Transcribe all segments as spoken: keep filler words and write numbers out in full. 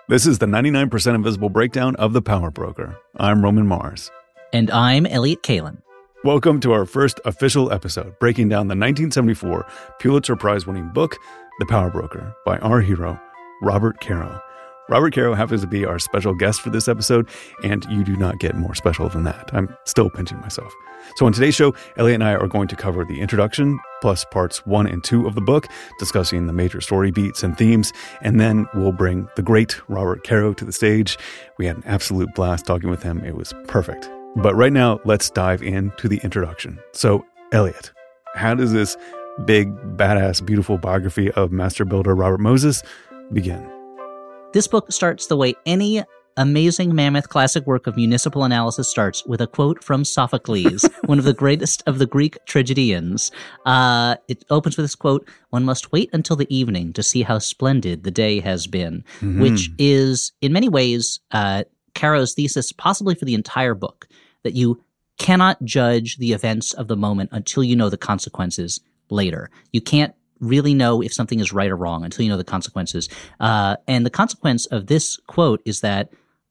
This is the ninety-nine percent Invisible breakdown of The Power Broker. I'm Roman Mars. And I'm Elliot Kalan. Welcome to our first official episode, breaking down the nineteen seventy-four Pulitzer Prize-winning book, The Power Broker, by our hero, Robert Caro. Robert Caro happens to be our special guest for this episode, and you do not get more special than that. I'm still pinching myself. So on today's show, Elliot and I are going to cover the introduction, plus parts one and two of the book, discussing the major story beats and themes, and then we'll bring the great Robert Caro to the stage. We had an absolute blast talking with him. It was perfect. But right now, let's dive into the introduction. So, Elliot, how does this big, badass, beautiful biography of master builder Robert Moses begin? This book starts the way any amazing mammoth classic work of municipal analysis starts, with a quote from Sophocles, one of the greatest of the Greek tragedians. Uh, it opens with this quote, "One must wait until the evening to see how splendid the day has been," mm-hmm. which is, in many ways, uh, Caro's thesis, possibly for the entire book, that you cannot judge the events of the moment until you know the consequences later. You can't really know if something is right or wrong until you know the consequences. Uh, and the consequence of this quote is that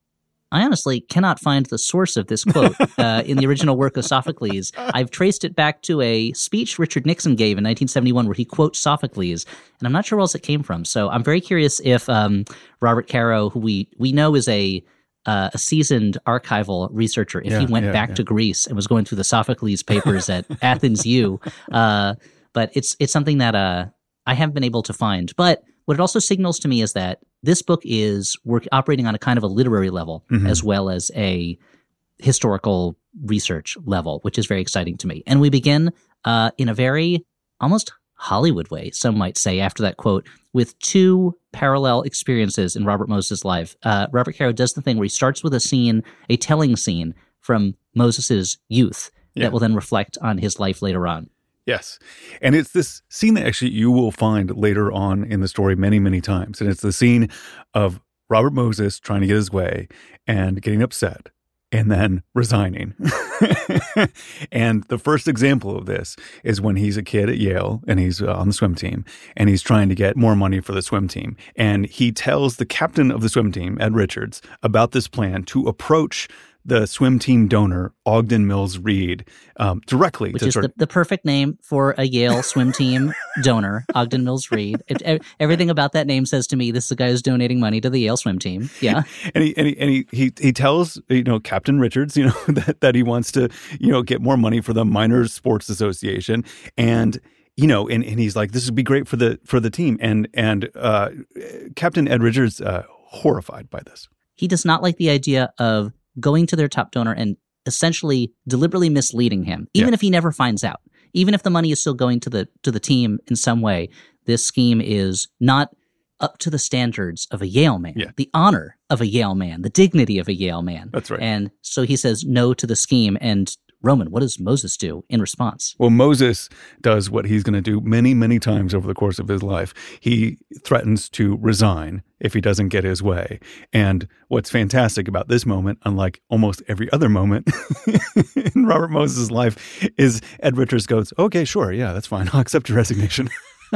I honestly cannot find the source of this quote uh, in the original work of Sophocles. I've traced it back to a speech Richard Nixon gave in nineteen seventy-one where he quotes Sophocles, and I'm not sure where else it came from. So I'm very curious if um, Robert Caro, who we, we know is a Uh, a seasoned archival researcher, if yeah, he went yeah, back yeah. to Greece and was going through the Sophocles papers at Athens U. Uh, but it's it's something that uh, I haven't been able to find. But what it also signals to me is that this book is work, operating on a kind of a literary level mm-hmm. as well as a historical research level, which is very exciting to me. And we begin uh, in a very almost Hollywood way, some might say, after that quote, with two parallel experiences in Robert Moses' life. Uh, Robert Caro does the thing where he starts with a scene, a telling scene from Moses' youth yeah. that will then reflect on his life later on. Yes. And it's this scene that actually you will find later on in the story many, many times. And it's the scene of Robert Moses trying to get his way and getting upset and then resigning. And the first example of this is when he's a kid at Yale and he's uh, on the swim team and he's trying to get more money for the swim team. And he tells the captain of the swim team, Ed Richards, about this plan to approach the swim team donor, Ogden Mills Reed, um, directly. Which to is sort the, the perfect name for a Yale swim team donor, Ogden Mills Reed. It, everything about that name says to me, this is the guy who's donating money to the Yale swim team. Yeah. and he, and, he, and he, he, he tells, you know, Captain Richards, you know, that, that he wants to, you know, get more money for the Miners Sports Association. And, you know, and, and he's like, this would be great for the, for the team. And, and uh, Captain Ed Richards, uh, horrified by this. He does not like the idea of going to their top donor and essentially deliberately misleading him, even yeah. if he never finds out, even if the money is still going to the to the team in some way. This scheme is not up to the standards of a Yale man, yeah. the honor of a Yale man, the dignity of a Yale man. That's right. And so he says no to the scheme. And Roman, what does Moses do in response? Well, Moses does what he's going to do many, many times over the course of his life. He threatens to resign if he doesn't get his way. And what's fantastic about this moment, unlike almost every other moment in Robert Moses' life, is Ed Richards goes, okay, sure, yeah, that's fine. I'll accept your resignation.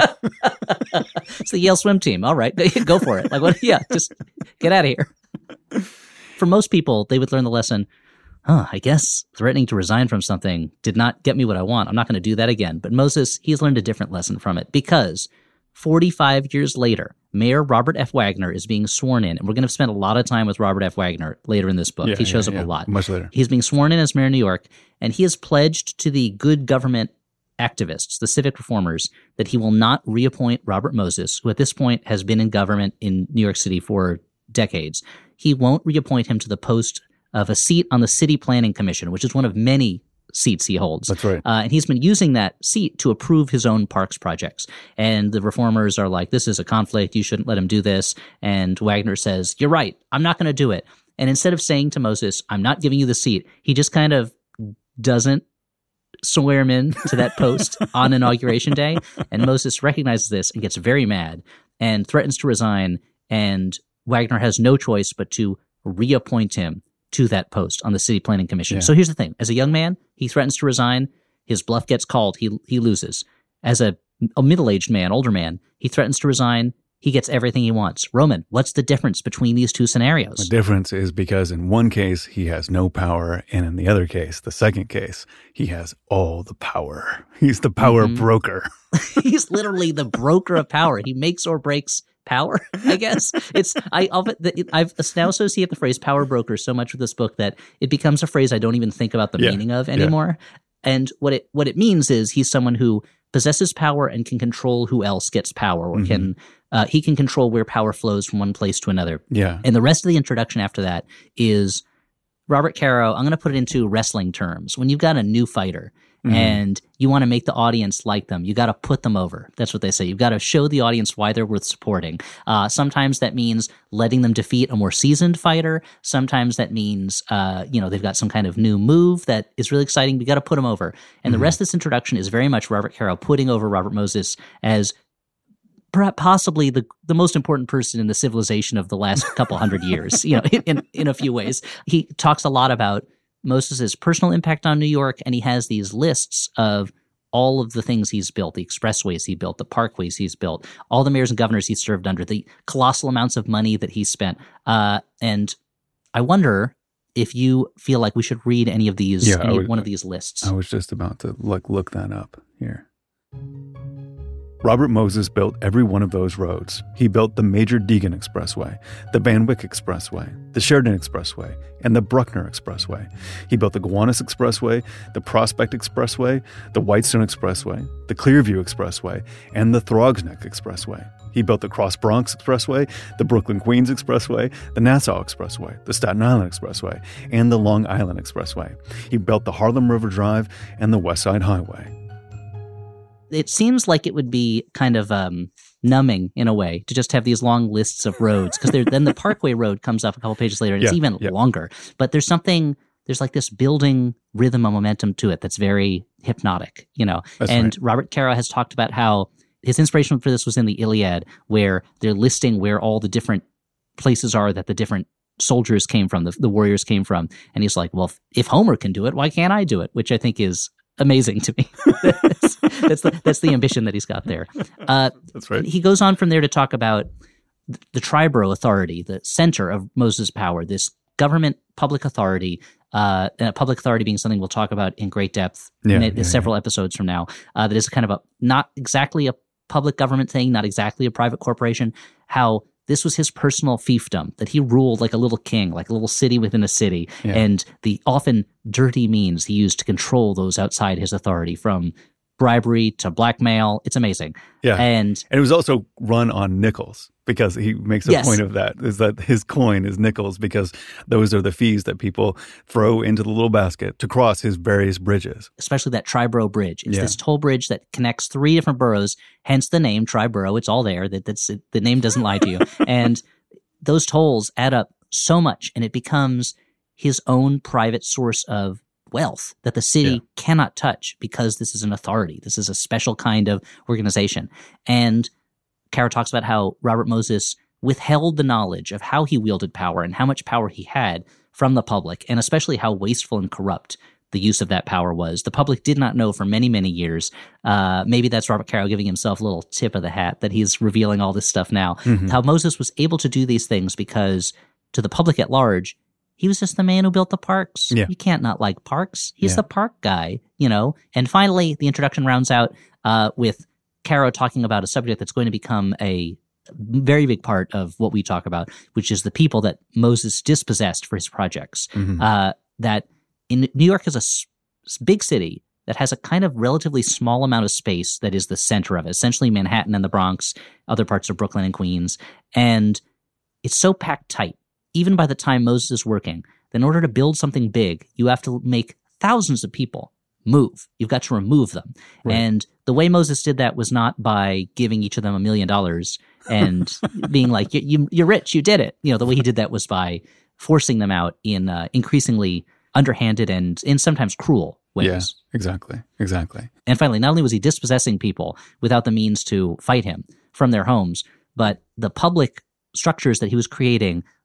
It's the Yale swim team. All right, go for it. Like, what? Yeah, just get out of here. For most people, they would learn the lesson, huh, I guess threatening to resign from something did not get me what I want. I'm not going to do that again. But Moses, he's learned a different lesson from it, because forty-five years later, Mayor Robert F. Wagner is being sworn in. And we're going to spend a lot of time with Robert F. Wagner later in this book. Yeah, he shows yeah, up yeah. a lot. Much later. He's being sworn in as mayor of New York, and he has pledged to the good government activists, the civic reformers, that he will not reappoint Robert Moses, who at this point has been in government in New York City for decades. He won't reappoint him to the post of a seat on the City Planning Commission, which is one of many seats he holds. That's right. Uh, and he's been using that seat to approve his own parks projects. And the reformers are like, this is a conflict. You shouldn't let him do this. And Wagner says, you're right. I'm not going to do it. And instead of saying to Moses, I'm not giving you the seat, he just kind of doesn't swear him in to that post on Inauguration Day. And Moses recognizes this and gets very mad and threatens to resign. And Wagner has no choice but to reappoint him to that post on the City Planning Commission. Yeah. So here's the thing. As a young man, he threatens to resign. His bluff gets called. He he loses. As a, a middle-aged man, older man, he threatens to resign. he gets everything he wants. Roman, what's the difference between these two scenarios? The difference is because in one case, he has no power, and in the other case, the second case, he has all the power. He's the power mm-hmm. broker. He's literally the broker of power. He makes or breaks power, I guess. It's I I've now associate the phrase power broker so much with this book that it becomes a phrase I don't even think about the yeah. meaning of anymore. Yeah. And what it what it means is he's someone who possesses power and can control who else gets power, or mm-hmm. can uh, he can control where power flows from one place to another. Yeah. And the rest of the introduction after that is Robert Caro. I'm going to put it into wrestling terms. When you've got a new fighter mm-hmm. and you want to make the audience like them, you got to put them over. That's what they say. You've got to show the audience why they're worth supporting. Uh, sometimes that means letting them defeat a more seasoned fighter. Sometimes that means, uh, you know, they've got some kind of new move that is really exciting. We got to put them over. And mm-hmm. the rest of this introduction is very much Robert Caro putting over Robert Moses as perhaps possibly the, the most important person in the civilization of the last couple hundred years, you know, in, in, in a few ways. He talks a lot about Moses's personal impact on New York, and he has these lists of all of the things he's built, the expressways he built, the parkways he's built, all the mayors and governors he served under, the colossal amounts of money that he spent. Uh, and I wonder if you feel like we should read any of these, yeah, any, was, one of these lists. I was just about to look, look that up here. Robert Moses built every one of those roads. He built the Major Deegan Expressway, the Van Wyck Expressway, the Sheridan Expressway, and the Bruckner Expressway. He built the Gowanus Expressway, the Prospect Expressway, the Whitestone Expressway, the Clearview Expressway, and the Throgsneck Expressway. He built the Cross Bronx Expressway, the Brooklyn-Queens Expressway, the Nassau Expressway, the Staten Island Expressway, and the Long Island Expressway. He built the Harlem River Drive and the West Side Highway. It seems like it would be kind of um, numbing in a way to just have these long lists of roads, because then the Parkway Road comes up a couple pages later and yeah, it's even yeah. longer. But there's something, there's like this building rhythm and momentum to it that's very hypnotic, you know. That's and right. Robert Caro has talked about how his inspiration for this was in the Iliad, where they're listing where all the different places are that the different soldiers came from, the, the warriors came from. And he's like, well, if, if Homer can do it, why can't I do it? Which I think is amazing to me. that's, that's, the, that's the ambition that he's got there. Uh, that's right. He goes on from there to talk about the Triborough Authority, the center of Moses' power, this government public authority, uh, and public authority being something we'll talk about in great depth yeah, in yeah, several yeah. episodes from now. Uh, that is kind of a not exactly a public government thing, not exactly a private corporation. How this was his personal fiefdom, that he ruled like a little king, like a little city within a city, yeah. and the often dirty means he used to control those outside his authority, from bribery to blackmail. It's amazing. Yeah. And, and it was also run on nickels, because he makes a yes. point of that, is that his coin is nickels, because those are the fees that people throw into the little basket to cross his various bridges. Especially that Triborough Bridge. It's yeah. this toll bridge that connects three different boroughs, hence the name Triborough. It's all there. That that's it, the name doesn't lie to you. And those tolls add up so much, and it becomes his own private source of wealth that the city yeah. cannot touch, because this is an authority. This is a special kind of organization. And Caro talks about how Robert Moses withheld the knowledge of how he wielded power and how much power he had from the public, and especially how wasteful and corrupt the use of that power was. The public did not know for many, many years. Uh, maybe that's Robert Caro giving himself a little tip of the hat that he's revealing all this stuff now. Mm-hmm. How Moses was able to do these things because to the public at large, he was just the man who built the parks. Yeah. You can't not like parks. He's yeah. the park guy, you know. And finally, the introduction rounds out uh, with Caro talking about a subject that's going to become a very big part of what we talk about, which is the people that Moses dispossessed for his projects. Mm-hmm. Uh, that in New York is a s- big city that has a kind of relatively small amount of space that is the center of it, essentially Manhattan and the Bronx, other parts of Brooklyn and Queens. And it's so packed tight, even by the time Moses is working, that in order to build something big, you have to make thousands of people move. You've got to remove them. Right. And the way Moses did that was not by giving each of them a million dollars and being like, you, you, you're rich, you did it. You know, the way he did that was by forcing them out in uh, increasingly underhanded and in sometimes cruel ways. Yeah, exactly, exactly. And finally, not only was he dispossessing people without the means to fight him from their homes, but the public structures that he was creating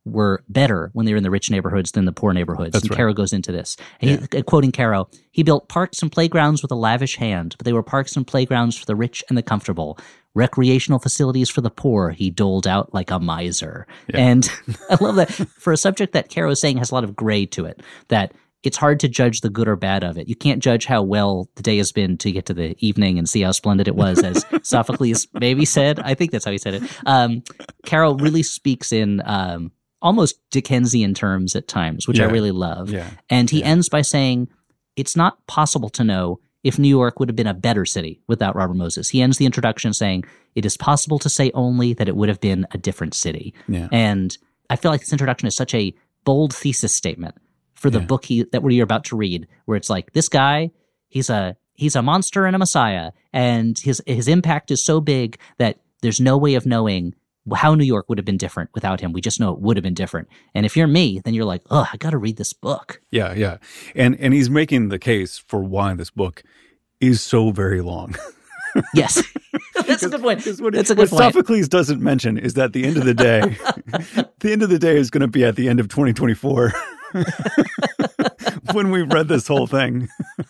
were better when they were in the rich neighborhoods than the poor neighborhoods. That's and right. Caro goes into this. And Yeah. he, quoting Caro, he built parks and playgrounds with a lavish hand, but they were parks and playgrounds for the rich and the comfortable. Recreational facilities for the poor he doled out like a miser. Yeah. And I love that for a subject that Caro is saying has a lot of gray to it, that it's hard to judge the good or bad of it. You can't judge how well the day has been to get to the evening and see how splendid it was, as Sophocles maybe said. I think that's how he said it. Um, Caro really speaks in um, almost Dickensian terms at times, which Yeah. I really love. Yeah. And he Yeah. ends by saying, it's not possible to know if New York would have been a better city without Robert Moses. He ends the introduction saying, it is possible to say only that it would have been a different city. Yeah. And I feel like this introduction is such a bold thesis statement for the Yeah. book he, that you're about to read, where it's like, this guy, he's a he's a monster and a messiah, and his his impact is so big that there's no way of knowing how New York would have been different without him. We just know it would have been different. And if you're me, then you're like, oh, I got to read this book. Yeah, yeah. And and he's making the case for why this book is so very long. Yes. That's a good point. Because what, That's a good what point. Sophocles doesn't mention is that the end of the day, the end of the day is going to be at the end of twenty twenty-four when we've read this whole thing.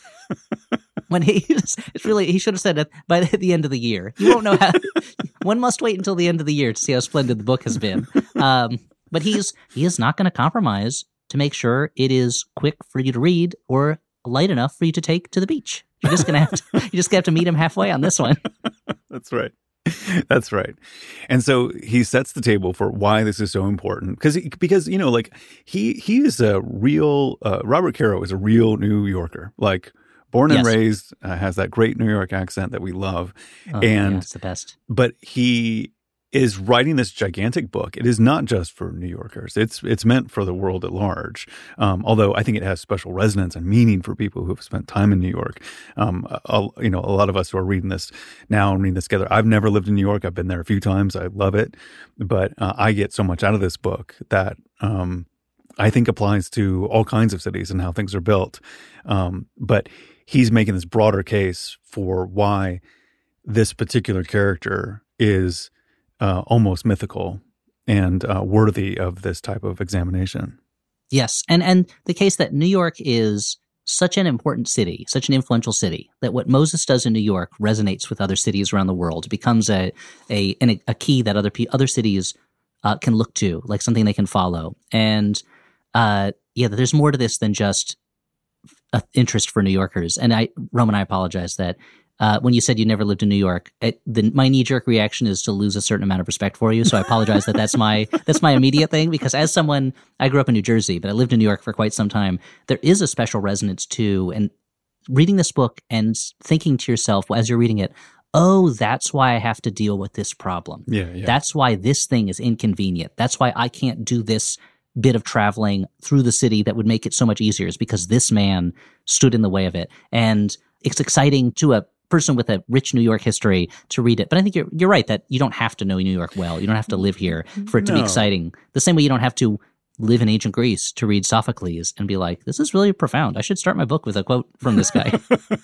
When he, it's really, he should have said it by the end of the year. You won't know how, one must wait until the end of the year to see how splendid the book has been. Um, but he's, he is not going to compromise to make sure it is quick for you to read or light enough for you to take to the beach. You're just going to have to, you just gonna have to meet him halfway on this one. That's right. That's right. And so he sets the table for why this is so important. Because, because you know, like, he he is a real, uh, Robert Caro is a real New Yorker. Like, born and Yes. raised, uh, has that great New York accent that we love. Oh, and yeah, it's the best. But he is writing this gigantic book. It is not just for New Yorkers. It's it's meant for the world at large. Um, although I think it has special resonance and meaning for people who have spent time in New York. Um, a, you know, a lot of us who are reading this now and reading this together. I've never lived in New York. I've been there a few times. I love it, but uh, I get so much out of this book that um, I think applies to all kinds of cities and how things are built. Um, but he's making this broader case for why this particular character is Uh, almost mythical and uh, worthy of this type of examination. Yes. And, and the case that New York is such an important city, such an influential city, that what Moses does in New York resonates with other cities around the world. It becomes a, a, an, a key that other, pe- other cities uh, can look to, like something they can follow. And uh, yeah, there's more to this than just uh, interest for New Yorkers. And I, Roman, I apologize that Uh, when you said you never lived in New York, it, the, my knee-jerk reaction is to lose a certain amount of respect for you. So I apologize that that's my that's my immediate thing. Because as someone, I grew up in New Jersey, but I lived in New York for quite some time. There is a special resonance to, and reading this book and thinking to yourself as you're reading it, oh, that's why I have to deal with this problem. Yeah, yeah. That's why this thing is inconvenient. That's why I can't do this bit of traveling through the city that would make it so much easier, is because this man stood in the way of it. And it's exciting to a person with a rich New York history to read it. But I think you're you're right that you don't have to know New York well. You don't have to live here for it to No. be exciting. The same way you don't have to live in ancient Greece to read Sophocles and be like, this is really profound. I should start my book with a quote from this guy.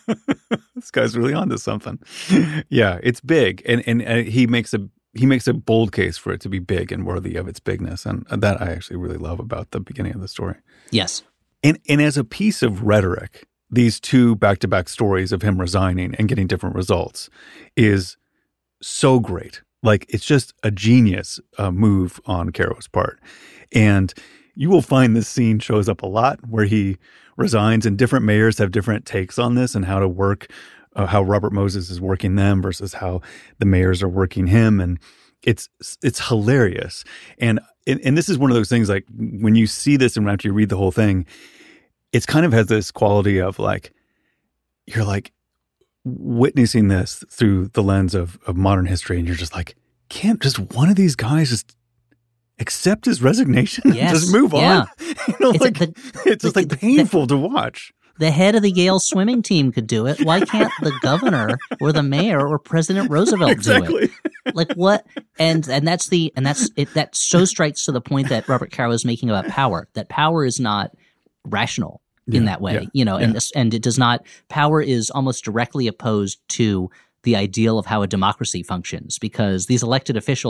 This guy's really onto something. Yeah, it's big, and and uh, he makes a he makes a bold case for it to be big and worthy of its bigness, and that I actually really love about the beginning of the story. Yes. And and as a piece of rhetoric, these two back-to-back stories of him resigning and getting different results is so great. Like, it's just a genius uh, move on Caro's part. And you will find this scene shows up a lot where he resigns, and different mayors have different takes on this and how to work, uh, how Robert Moses is working them versus how the mayors are working him. And it's it's hilarious. And, and, and this is one of those things, like, when you see this and after you read the whole thing, it's kind of has this quality of, like, you're like witnessing this through the lens of, of modern history. And you're just like, can't just one of these guys just accept his resignation? Yes. Just move Yeah. on. You know, It's like, the- it's just the- like the- painful to watch. The head of the Yale swimming team could do it. Why can't the governor or the mayor or President Roosevelt do it? Exactly. Like, what? And and that's the and that's it. That so strikes to the point that Robert Caro is making about power. That power is not rational in Yeah, that way, yeah, you know, and yeah. this, and it does not. Power is almost directly opposed to the ideal of how a democracy functions, because these elected officials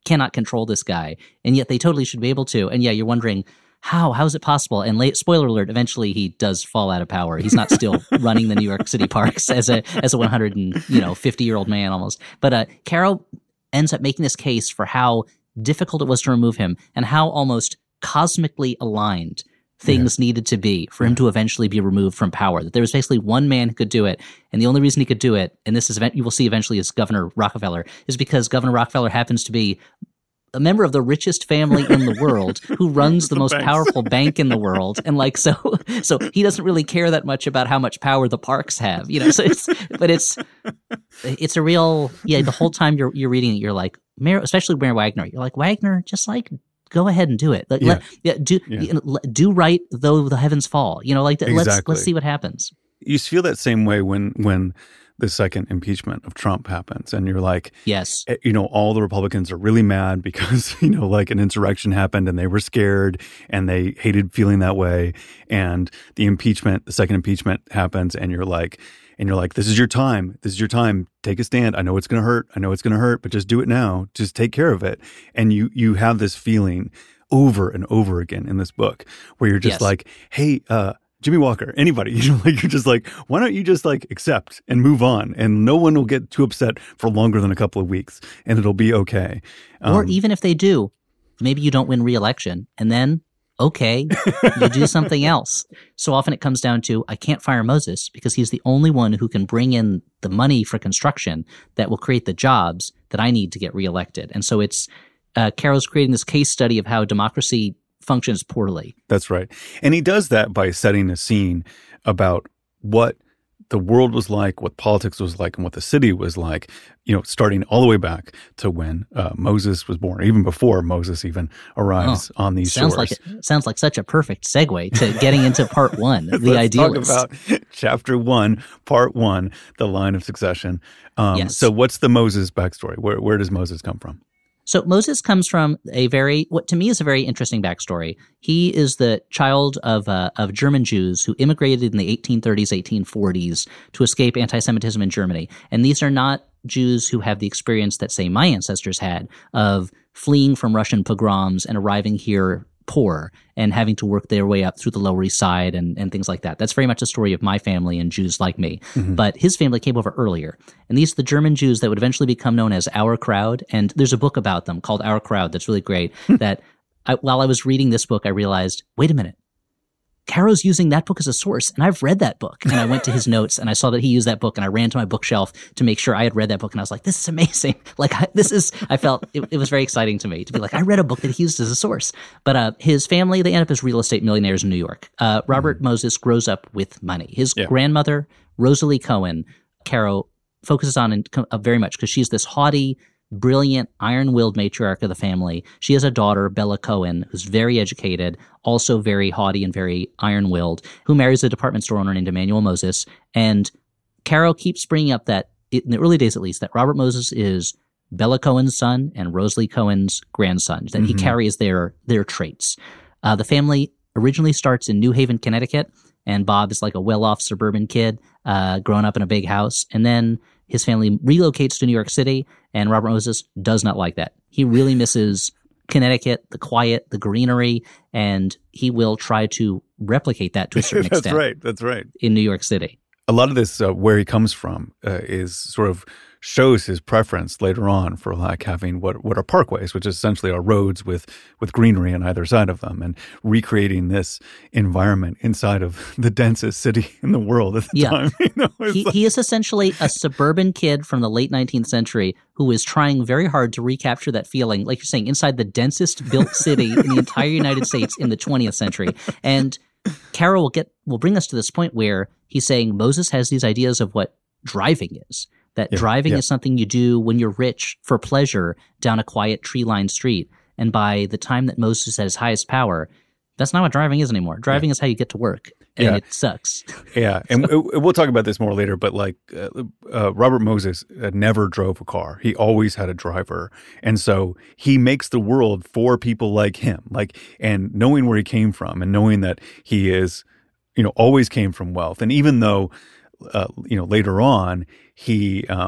cannot control this guy, and yet they totally should be able to. And yeah, you're wondering, how? How is it possible? And late, spoiler alert, eventually he does fall out of power. He's not still running the New York City parks as a as a one hundred fifty year old man almost. But uh, Caro ends up making this case for how difficult it was to remove him and how almost cosmically aligned things yeah. needed to be for him to eventually be removed from power. That there was basically one man who could do it, and the only reason he could do it, and this is you will see eventually, is Governor Rockefeller, is because Governor Rockefeller happens to be a member of the richest family in the world who runs the, the most banks. powerful bank in the world. And like, so, so he doesn't really care that much about how much power the parks have, you know, so it's, but it's, it's a real, yeah, the whole time you're, you're reading it, you're like, Mayor, especially Mayor Wagner, you're like, Wagner, just like, go ahead and do it. Like, yeah. Let, yeah, do, yeah. You know, do right though the heavens fall, you know, like, exactly. let's, let's see what happens. You feel that same way when, when, the second impeachment of Trump happens, and you're like, yes, you know, all the Republicans are really mad because, you know, like an insurrection happened and they were scared and they hated feeling that way. And the impeachment, the second impeachment happens, and you're like, and you're like, this is your time. This is your time. Take a stand. I know it's going to hurt. I know it's going to hurt, but just do it now. Just take care of it. And you, you have this feeling over and over again in this book where you're just yes. like, hey, uh, Jimmy Walker, anybody, you know, like you're just like, why don't you just like accept and move on, and no one will get too upset for longer than a couple of weeks, and it'll be okay. Um, or even if they do, maybe you don't win re-election, and then okay, you do something else. So often it comes down to, I can't fire Moses because he's the only one who can bring in the money for construction that will create the jobs that I need to get reelected. And so it's uh, Caro's creating this case study of how democracy functions poorly. That's right. And he does that by setting a scene about what the world was like, what politics was like, and what the city was like, you know, starting all the way back to when uh, Moses was born, even before Moses even arrives oh, on these sounds shores. Like it, sounds like such a perfect segue to getting into part one, the Let's idealist. Talk about chapter one, part one, the line of succession. Um, yes. So what's the Moses backstory? Where, where does Moses come from? So Moses comes from a very, what to me is a very interesting backstory. He is the child of uh, of German Jews who immigrated in the eighteen thirties, eighteen forties to escape anti-Semitism in Germany. And these are not Jews who have the experience that, say, my ancestors had of fleeing from Russian pogroms and arriving here poor and having to work their way up through the Lower East Side and, and things like that. That's very much the story of my family and Jews like me. Mm-hmm. But his family came over earlier. And these are the German Jews that would eventually become known as Our Crowd. And there's a book about them called Our Crowd that's really great that I, while I was reading this book, I realized, wait a minute, Caro's using that book as a source, and I've read that book. And I went to his notes, and I saw that he used that book, and I ran to my bookshelf to make sure I had read that book, and I was like, this is amazing. Like, I, this is, I felt, it, it was very exciting to me to be like, I read a book that he used as a source. But uh, his family, they end up as real estate millionaires in New York. Uh, Robert mm-hmm. Moses grows up with money. His yeah. grandmother, Rosalie Cohen, Caro focuses on in, uh, very much because she's this haughty, brilliant, iron-willed matriarch of the family. She has a daughter, Bella Cohen, who's very educated, also very haughty and very iron-willed, who marries a department store owner named Emmanuel Moses. And Caro keeps bringing up that, in the early days at least, that Robert Moses is Bella Cohen's son and Rosalie Cohen's grandson, that mm-hmm. he carries their their traits. Uh, the family originally starts in New Haven, Connecticut, and Bob is like a well-off suburban kid, uh, growing up in a big house. And then his family relocates to New York City, and Robert Moses does not like that. He really misses Connecticut, the quiet, the greenery, and he will try to replicate that to a certain That's extent. That's right. That's right. In New York City. A lot of this, uh, where he comes from, uh, is sort of shows his preference later on for like having what what are parkways, which essentially are roads with with greenery on either side of them, and recreating this environment inside of the densest city in the world at the yeah. time. You know, he, like... he is essentially a suburban kid from the late nineteenth century who is trying very hard to recapture that feeling, like you're saying, inside the densest built city in the entire United States in the twentieth century. And Caro will get will bring us to this point where he's saying Moses has these ideas of what driving is. That yeah, driving yeah. is something you do when you're rich for pleasure down a quiet tree-lined street. And by the time that Moses is at his highest power, that's not what driving is anymore. Driving yeah. is how you get to work, and yeah. it sucks. Yeah, and so. we'll talk about this more later, but like uh, uh, Robert Moses uh, never drove a car. He always had a driver. And so he makes the world for people like him. Like, and knowing where he came from and knowing that he is, you know, always came from wealth. And even though Uh, you know, later on, he um,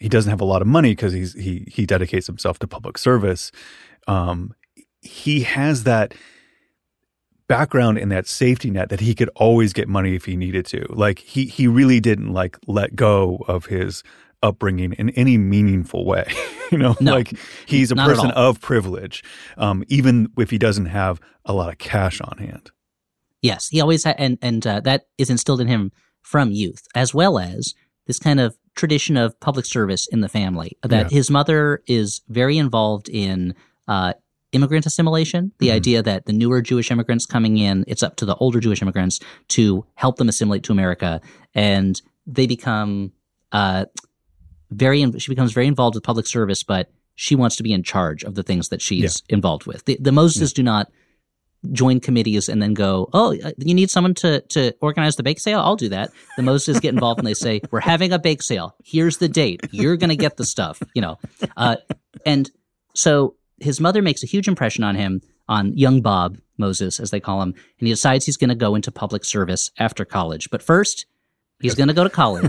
he doesn't have a lot of money because he's he he dedicates himself to public service. Um, he has that background in that safety net that he could always get money if he needed to. Like he he really didn't like let go of his upbringing in any meaningful way. you know, no, like he's a not person of privilege, um, even if he doesn't have a lot of cash on hand. Yes, he always had, and and uh, that is instilled in him from youth, as well as this kind of tradition of public service in the family. That Yeah. his mother is very involved in uh, immigrant assimilation. The Mhm. idea that the newer Jewish immigrants coming in, it's up to the older Jewish immigrants to help them assimilate to America, and they become uh, very. She becomes very involved with public service, but she wants to be in charge of the things that she's involved with. The, the Moses Yeah. do not join committees and then go, oh, you need someone to to organize the bake sale? I'll do that. The Moses get involved and they say, we're having a bake sale. Here's the date. You're going to get the stuff, you know. Uh, and so his mother makes a huge impression on him, on young Bob Moses, as they call him, and he decides he's going to go into public service after college. But first, he's going to go to college.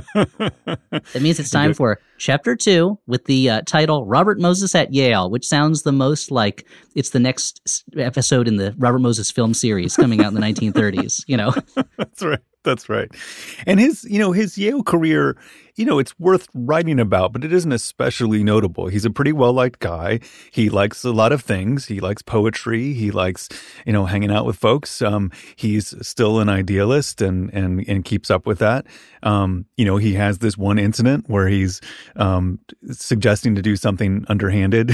That means it's time for chapter two with the uh, title Robert Moses at Yale, which sounds the most like it's the next s- episode in the Robert Moses film series coming out in the nineteen thirties, you know? That's right. That's right. And his, you know, his Yale career, you know, it's worth writing about, but it isn't especially notable. He's a pretty well-liked guy. He likes a lot of things. He likes poetry. He likes, you know, hanging out with folks. Um, he's still an idealist and, and, and keeps up with that. Um, you know, he has this one incident where he's um, suggesting to do something underhanded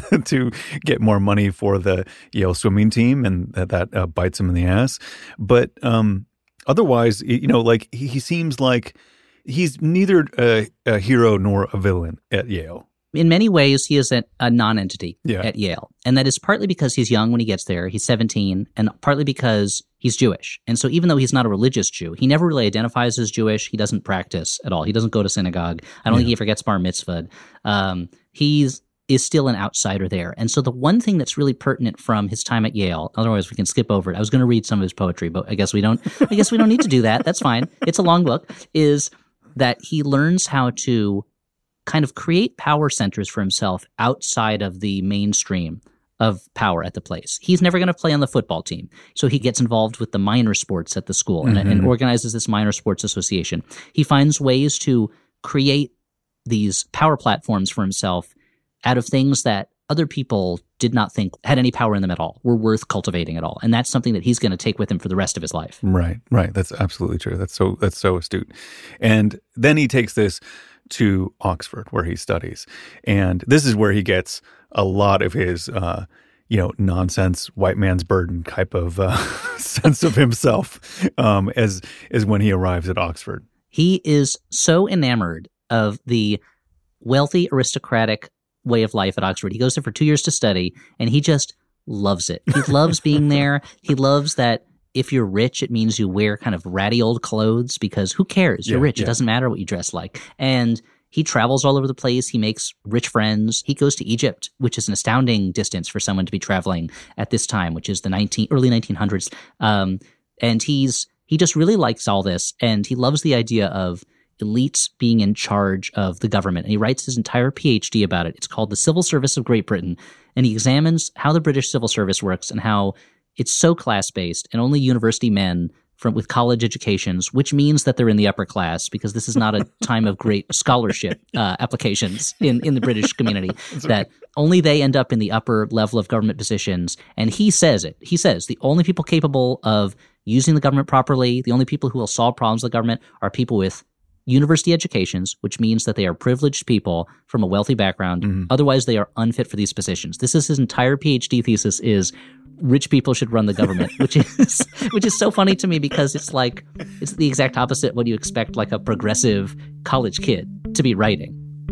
to get more money for the Yale swimming team, and that, that uh, bites him in the ass. But, um, otherwise, you know, like he, he seems like he's neither a, a hero nor a villain at Yale. In many ways, he is a, a non-entity Yeah. at Yale. And that is partly because he's young when he gets there. He's seventeen, and partly because he's Jewish. And so even though he's not a religious Jew, he never really identifies as Jewish. He doesn't practice at all. He doesn't go to synagogue. I don't Yeah. think he ever gets bar mitzvahed. Um, he's is still an outsider there. And so the one thing that's really pertinent from his time at Yale, otherwise we can skip over it. I was going to read some of his poetry, but I guess we don't, I guess we don't need to do that. That's fine. It's a long book, is that he learns how to kind of create power centers for himself outside of the mainstream of power at the place. He's never going to play on the football team. So he gets involved with the minor sports at the school and, Mm-hmm. and organizes this minor sports association. He finds ways to create these power platforms for himself out of things that other people did not think had any power in them at all, were worth cultivating at all. And that's something that he's going to take with him for the rest of his life. Right, right. That's absolutely true. That's so that's so astute. And then he takes this to Oxford, where he studies, and this is where he gets a lot of his, uh, you know, nonsense, white man's burden type of uh, sense of himself, um, as as when he arrives at Oxford. He is so enamored of the wealthy, aristocratic way of life at Oxford. He goes there for two years to study, and he just loves it. He loves being there. He loves that if you're rich, it means you wear kind of ratty old clothes, because who cares? You're Yeah, rich. yeah. It doesn't matter what you dress like. And he travels all over the place. He makes rich friends. He goes to Egypt, which is an astounding distance for someone to be traveling at this time, which is the nineteen early nineteen hundreds. Um, and he's he just really likes all this, and he loves the idea of elites being in charge of the government. And he writes his entire PhD about it. It's called The Civil Service of Great Britain. And he examines how the British civil service works and how it's so class-based, and only university men from with college educations, which means that they're in the upper class, because this is not a time of great scholarship uh, applications in, in the British community, that only they end up in the upper level of government positions. And he says it. He says the only people capable of using the government properly, the only people who will solve problems with the government, are people with university educations, which means that they are privileged people from a wealthy background. Mm-hmm. Otherwise, they are unfit for these positions. This is his entire PhD thesis, is rich people should run the government, which is which is so funny to me, because it's like it's the exact opposite of what you expect like a progressive college kid to be writing.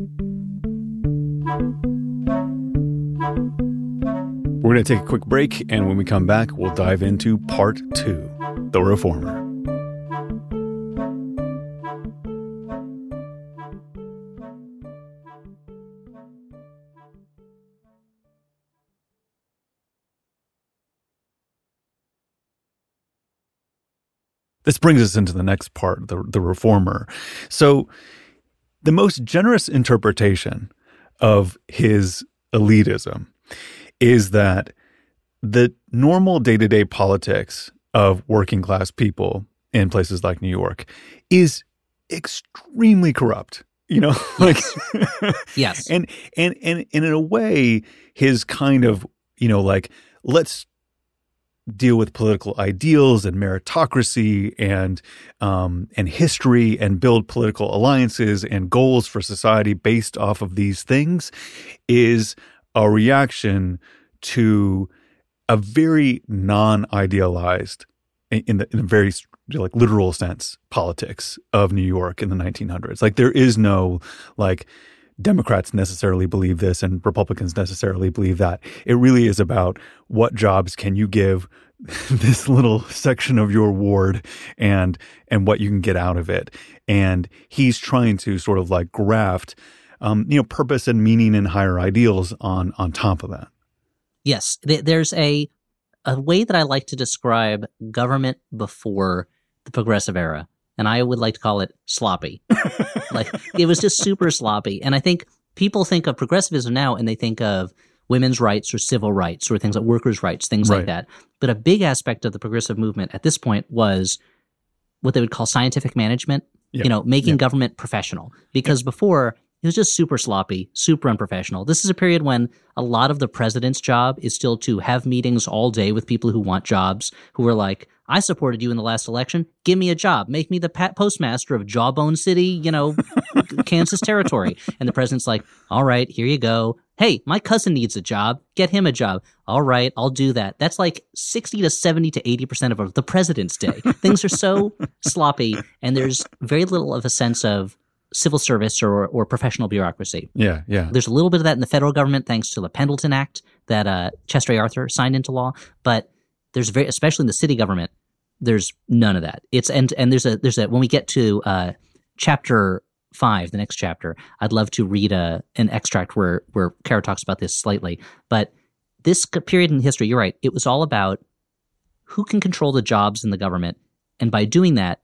We're going to take a quick break, and when we come back, we'll dive into part two, The Reformer. This brings us into the next part, the, the Reformer. So the most generous interpretation of his elitism is that the normal day-to-day politics of working class people in places like New York is extremely corrupt. You know, like, yes. And, and, and, and in a way, his kind of, you know, like, let's deal with political ideals and meritocracy and, um, and history and build political alliances and goals for society based off of these things is a reaction to a very non-idealized, in the in a very like literal sense, politics of New York in the nineteen hundreds. Like there is no like Democrats necessarily believe this and Republicans necessarily believe that. It really is about what jobs can you give this little section of your ward and and what you can get out of it. And he's trying to sort of like graft um, you know, purpose and meaning and higher ideals on on top of that. Yes, there's a a way that I like to describe government before the progressive era, and I would like to call it sloppy. Like it was just super sloppy. And I think people think of progressivism now and they think of women's rights or civil rights or things like workers' rights, things Right. like that. But a big aspect of the progressive movement at this point was what they would call scientific management, Yeah. you know, making Yeah. government professional. Because before it was just super sloppy, super unprofessional. This is a period when a lot of the president's job is still to have meetings all day with people who want jobs, who are like, I supported you in the last election. Give me a job. Make me the pat- postmaster of Jawbone City, you know, Kansas Territory. And the president's like, all right, here you go. Hey, my cousin needs a job. Get him a job. All right, I'll do that. That's like sixty to seventy to eighty percent of the president's day. Things are so sloppy, and there's very little of a sense of civil service or, or professional bureaucracy. Yeah, yeah. There's a little bit of that in the federal government thanks to the Pendleton Act that uh, Chester A. Arthur signed into law, but there's very, especially in the city government, there's none of that. It's and and there's a there's a when we get to uh, chapter five, the next chapter, I'd love to read a an extract where where Kara talks about this slightly. But this period in history, you're right, it was all about who can control the jobs in the government, and by doing that,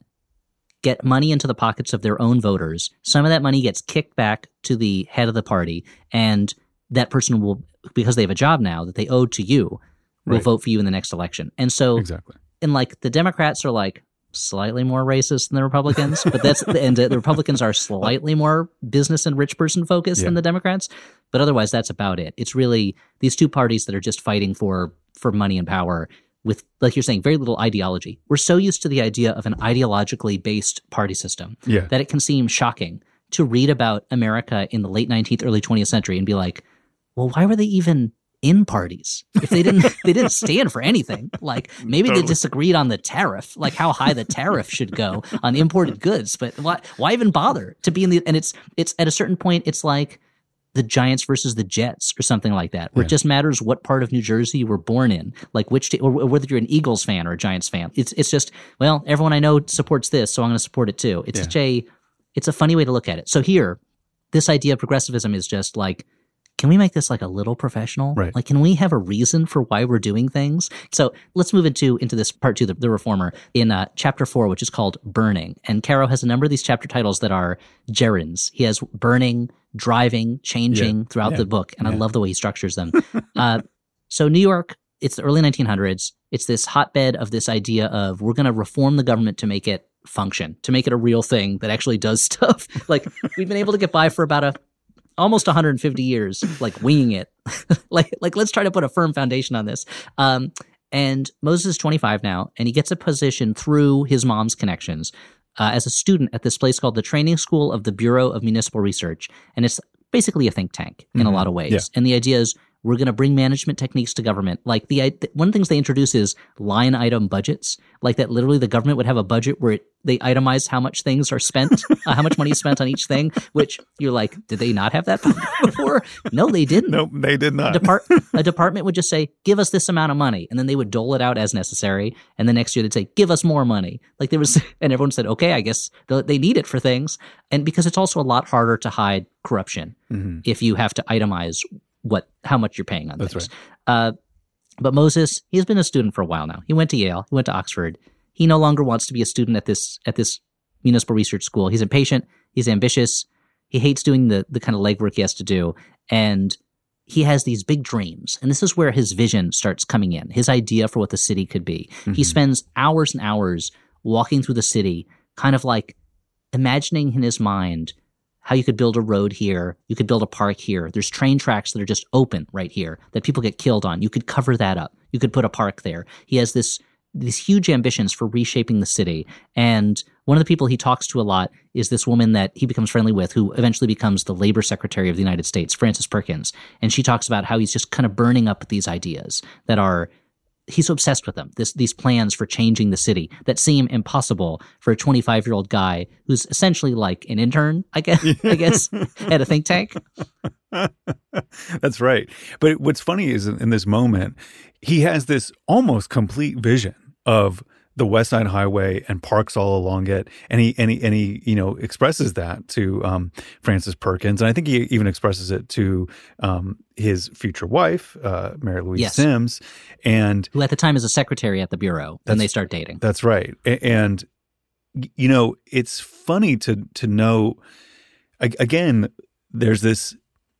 get money into the pockets of their own voters. Some of that money gets kicked back to the head of the party, and that person will, because they have a job now that they owe to you, will Right. vote for you in the next election. And so, Exactly. and like the Democrats are like slightly more racist than the Republicans, but that's and the Republicans are slightly more business and rich person focused Yeah. than the Democrats. But otherwise, that's about it. It's really these two parties that are just fighting for for money and power with, like you're saying, very little ideology. We're so used to the idea of an ideologically based party system Yeah. that it can seem shocking to read about America in the late nineteenth, early twentieth century and be like, well, why were they even in parties if they didn't they didn't stand for anything? Like maybe Totally. they disagreed on the tariff, like how high the tariff should go on imported goods, but why why even bother to be in the and it's it's at a certain point it's like the Giants versus the Jets or something like that, where Yeah. it just matters what part of New Jersey you were born in, like which t- or whether you're an Eagles fan or a Giants fan. It's it's just, well, everyone I know supports this, so I'm going to support it too. It's Yeah. such a it's a funny way to look at it. So here, this idea of progressivism is just like, can we make this like a little professional? Right. Like, can we have a reason for why we're doing things? So let's move into into this part two, the, the Reformer, in uh, chapter four, which is called Burning. And Caro has a number of these chapter titles that are gerunds. He has burning, driving, changing Yeah. throughout Yeah. the book, and I Yeah. love the way he structures them. uh, so New York, it's the early nineteen hundreds. It's this hotbed of this idea of we're going to reform the government to make it function, to make it a real thing that actually does stuff. Like we've been able to get by for about a almost one hundred fifty years, like winging it. like, like let's try to put a firm foundation on this. Um, and Moses is twenty-five now, and he gets a position through his mom's connections uh, as a student at this place called the Training School of the Bureau of Municipal Research. And it's basically a think tank in Mhm. a lot of ways. Yeah. And the idea is we're going to bring management techniques to government. Like the one of the things they introduce is line item budgets, like that literally the government would have a budget where it, they itemize how much things are spent, uh, how much money is spent on each thing, which you're like, did they not have that before? No, they didn't. Nope, they did not. Depart- a department would just say, give us this amount of money. And then they would dole it out as necessary. And the next year they'd say, give us more money. Like there was, and everyone said, okay, I guess they need it for things. And because it's also a lot harder to hide corruption Mhm. if you have to itemize what, how much you're paying on That's things. Uh, but Moses, he's been a student for a while now. He went to Yale. He went to Oxford. He no longer wants to be a student at this, at this municipal research school. He's impatient. He's ambitious. He hates doing the the kind of legwork he has to do. And he has these big dreams. And this is where his vision starts coming in, his idea for what the city could be. Mm-hmm. He spends hours and hours walking through the city, kind of like imagining in his mind how you could build a road here, you could build a park here. There's train tracks that are just open right here that people get killed on. You could cover that up. You could put a park there. He has this these huge ambitions for reshaping the city. And one of the people he talks to a lot is this woman that he becomes friendly with, who eventually becomes the labor secretary of the United States, Frances Perkins. And she talks about how he's just kind of burning up these ideas that are, he's obsessed with them, this, these plans for changing the city that seem impossible for a twenty-five-year-old guy who's essentially like an intern, I guess, I guess at a think tank. That's right. But what's funny is in this moment, he has this almost complete vision of the West Side Highway and parks all along it, and he and he and he you know expresses that to um, Frances Perkins, and I think he even expresses it to um, his future wife, uh, Mary Louise yes. Sims, and who at the time is a secretary at the bureau, and they start dating. That's right, and you know it's funny to to know again. There's this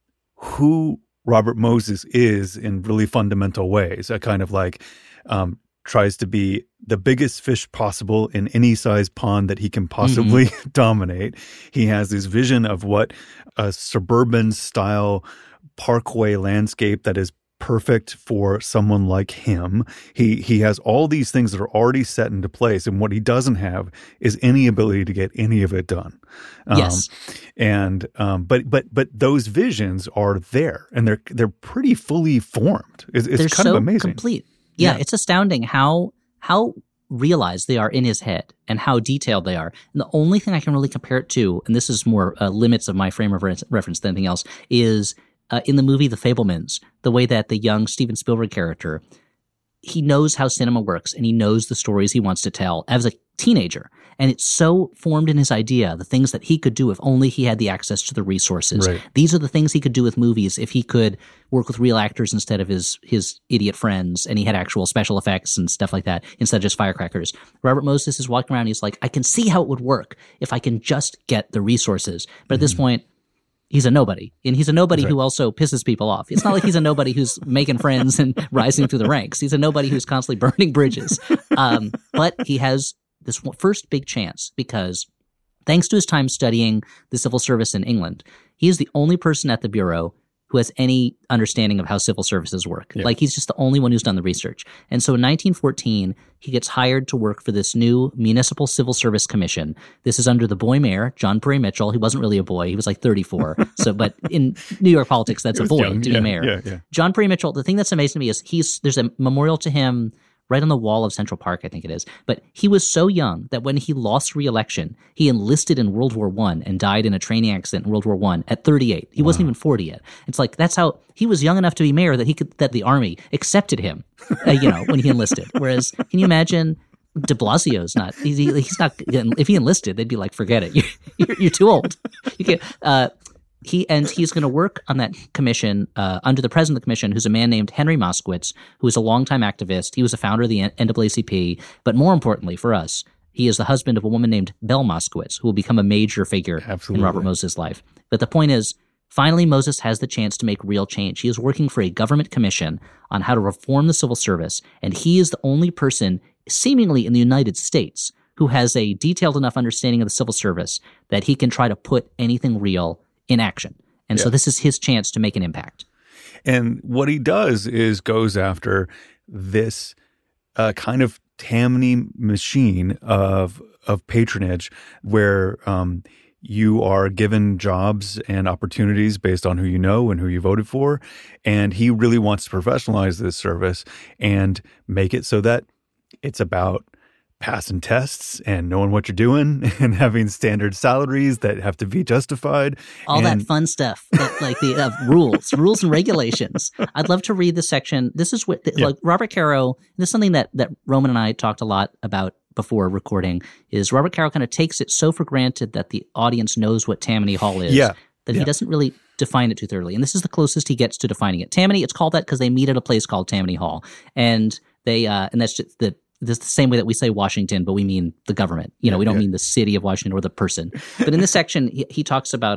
who Robert Moses is in really fundamental ways. A kind of like. Um, tries to be the biggest fish possible in any size pond that he can possibly mm-hmm. dominate. He has this vision of what a suburban style parkway landscape that is perfect for someone like him. He he has all these things that are already set into place, and what he doesn't have is any ability to get any of it done. Um, yes, and um, but but but those visions are there, and they're they're pretty fully formed. It's, it's they're kind so of amazing. Complete. Yeah, yeah, it's astounding how how realized they are in his head and how detailed they are. And the only thing I can really compare it to, and this is more uh, limits of my frame of re- reference than anything else, is uh, in the movie The Fabelmans, the way that the young Steven Spielberg character, he knows how cinema works and he knows the stories he wants to tell as a teenager. And it's so formed in his idea, the things that he could do if only he had the access to the resources. Right. These are the things he could do with movies if he could work with real actors instead of his his idiot friends, and he had actual special effects and stuff like that instead of just firecrackers. Robert Moses is walking around, he's like, I can see how it would work if I can just get the resources. But at mm-hmm. this point, he's a nobody. And he's a nobody right. who also pisses people off. It's not like he's a nobody who's making friends and rising through the ranks. He's a nobody who's constantly burning bridges. Um, but he has this first big chance because thanks to his time studying the civil service in England, he is the only person at the Bureau who has any understanding of how civil services work. Yeah. Like, he's just the only one who's done the research. And so in nineteen fourteen, he gets hired to work for this new Municipal Civil Service Commission. This is under the boy mayor, John Perry Mitchell. He wasn't really a boy. He was like thirty-four. so, but in New York politics, that's a boy young. to yeah, be mayor. Yeah, yeah. John Perry Mitchell, the thing that's amazing to me is he's there's a memorial to him right on the wall of Central Park, I think it is. But he was so young that when he lost re-election, he enlisted in World War One and died in a training accident in World War One at thirty-eight. He wow. wasn't even forty yet. It's like, that's how he was young enough to be mayor that he could that the army accepted him, uh, you know, when he enlisted. Whereas, can you imagine de Blasio's not, he's, he's not, if he enlisted, they'd be like, forget it. You're, you're, you're too old. You can't, uh, He and he's going to work on that commission uh, under the president of the commission, who's a man named Henry Moskowitz, who is a longtime activist. He was a founder of the N double A C P. But more importantly for us, he is the husband of a woman named Belle Moskowitz, who will become a major figure Absolutely. in Robert Moses' life. But the point is, finally, Moses has the chance to make real change. He is working for a government commission on how to reform the civil service, and he is the only person, seemingly in the United States, who has a detailed enough understanding of the civil service that he can try to put anything real in action. And yeah. so this is his chance to make an impact. And what he does is goes after this uh, kind of Tammany machine of of patronage where um, you are given jobs and opportunities based on who you know and who you voted for. And he really wants to professionalize this service and make it so that it's about passing tests and knowing what you're doing and having standard salaries that have to be justified. All and, that fun stuff, that, like the uh, rules, rules and regulations. I'd love to read the section. This is what, yeah. like Robert Caro, this is something that, that Roman and I talked a lot about before recording, is Robert Caro kind of takes it so for granted that the audience knows what Tammany Hall is, yeah. that yeah. he doesn't really define it too thoroughly. And this is the closest he gets to defining it. Tammany, it's called that because they meet at a place called Tammany Hall. And they, uh, and that's just the, This is the same way that we say Washington, but we mean the government. You know, we don't yeah. mean the city of Washington or the person. But in this section, he, he talks about uh,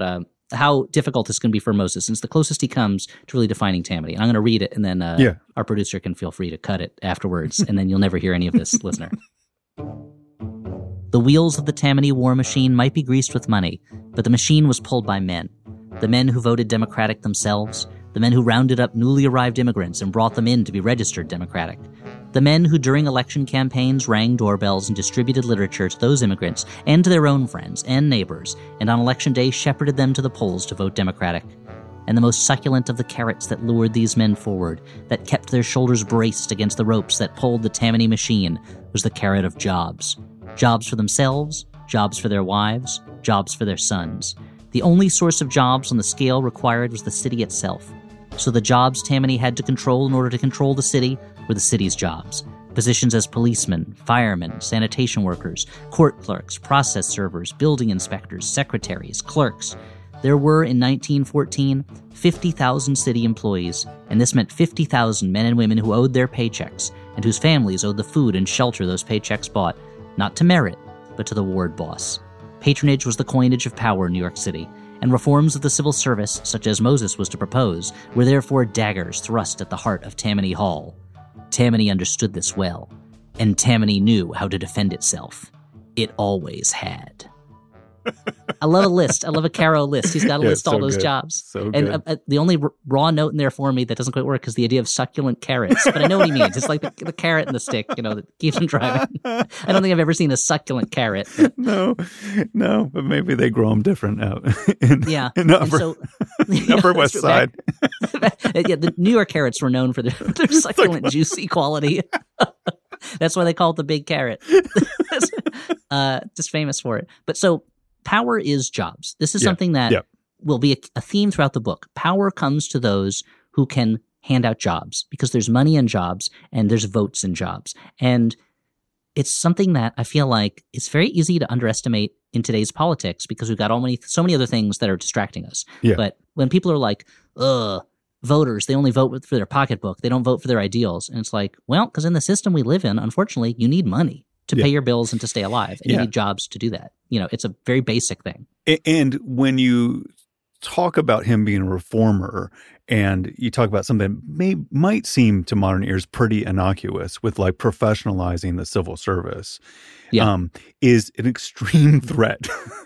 how difficult this can be for Moses. And it's the closest he comes to really defining Tammany. And I'm going to read it, and then uh, yeah. our producer can feel free to cut it afterwards, and then you'll never hear any of this, listener. The wheels of the Tammany war machine might be greased with money, but the machine was pulled by men. The men who voted Democratic themselves, the men who rounded up newly arrived immigrants and brought them in to be registered Democratic, the men who during election campaigns rang doorbells and distributed literature to those immigrants and to their own friends and neighbors, and on election day shepherded them to the polls to vote Democratic. And the most succulent of the carrots that lured these men forward, that kept their shoulders braced against the ropes that pulled the Tammany machine, was the carrot of jobs. Jobs for themselves, jobs for their wives, jobs for their sons. The only source of jobs on the scale required was the city itself. So the jobs Tammany had to control in order to control the city were the city's jobs. Positions as policemen, firemen, sanitation workers, court clerks, process servers, building inspectors, secretaries, clerks. There were, in nineteen fourteen, fifty thousand city employees, and this meant fifty thousand men and women who owed their paychecks, and whose families owed the food and shelter those paychecks bought, not to merit, but to the ward boss. Patronage was the coinage of power in New York City, and reforms of the civil service, such as Moses was to propose, were therefore daggers thrust at the heart of Tammany Hall. Tammany understood this well, and Tammany knew how to defend itself. It always had. I love a list. I love a Caro list. He's got to Yeah, list all so those good. jobs. So and good. uh, uh, the only r- raw note in there for me that doesn't quite work is the idea of succulent carrots. But I know what he means. It's like the, the carrot and the stick, you know, that keeps him driving. I don't think I've ever seen a succulent carrot. But, No, no, but maybe they grow them different out in, yeah. in the And upper, so, upper West Side. yeah, the New York carrots were known for their, their succulent, juicy quality. That's why they call it the big carrot. uh, just famous for it. But so power is jobs. This is Yeah, something that yeah. will be a, a theme throughout the book. Power comes to those who can hand out jobs because there's money in jobs and there's votes in jobs. And it's something that I feel like it's very easy to underestimate in today's politics because we've got all many, so many other things that are distracting us. Yeah. But when people are like, ugh, voters, they only vote for their pocketbook. They don't vote for their ideals. And it's like, well, because in the system we live in, unfortunately, you need money to Yeah. pay your bills and to stay alive. And Yeah. you need jobs to do that. You know, it's a very basic thing. A- And when you talk about him being a reformer and you talk about something that may might seem to modern ears pretty innocuous with like professionalizing the civil service, Yeah. um, is an extreme threat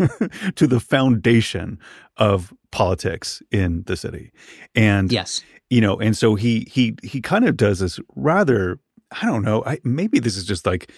to the foundation of politics in the city. And, Yes. you know, and so he he he kind of does this rather, I don't know, I, maybe this is just like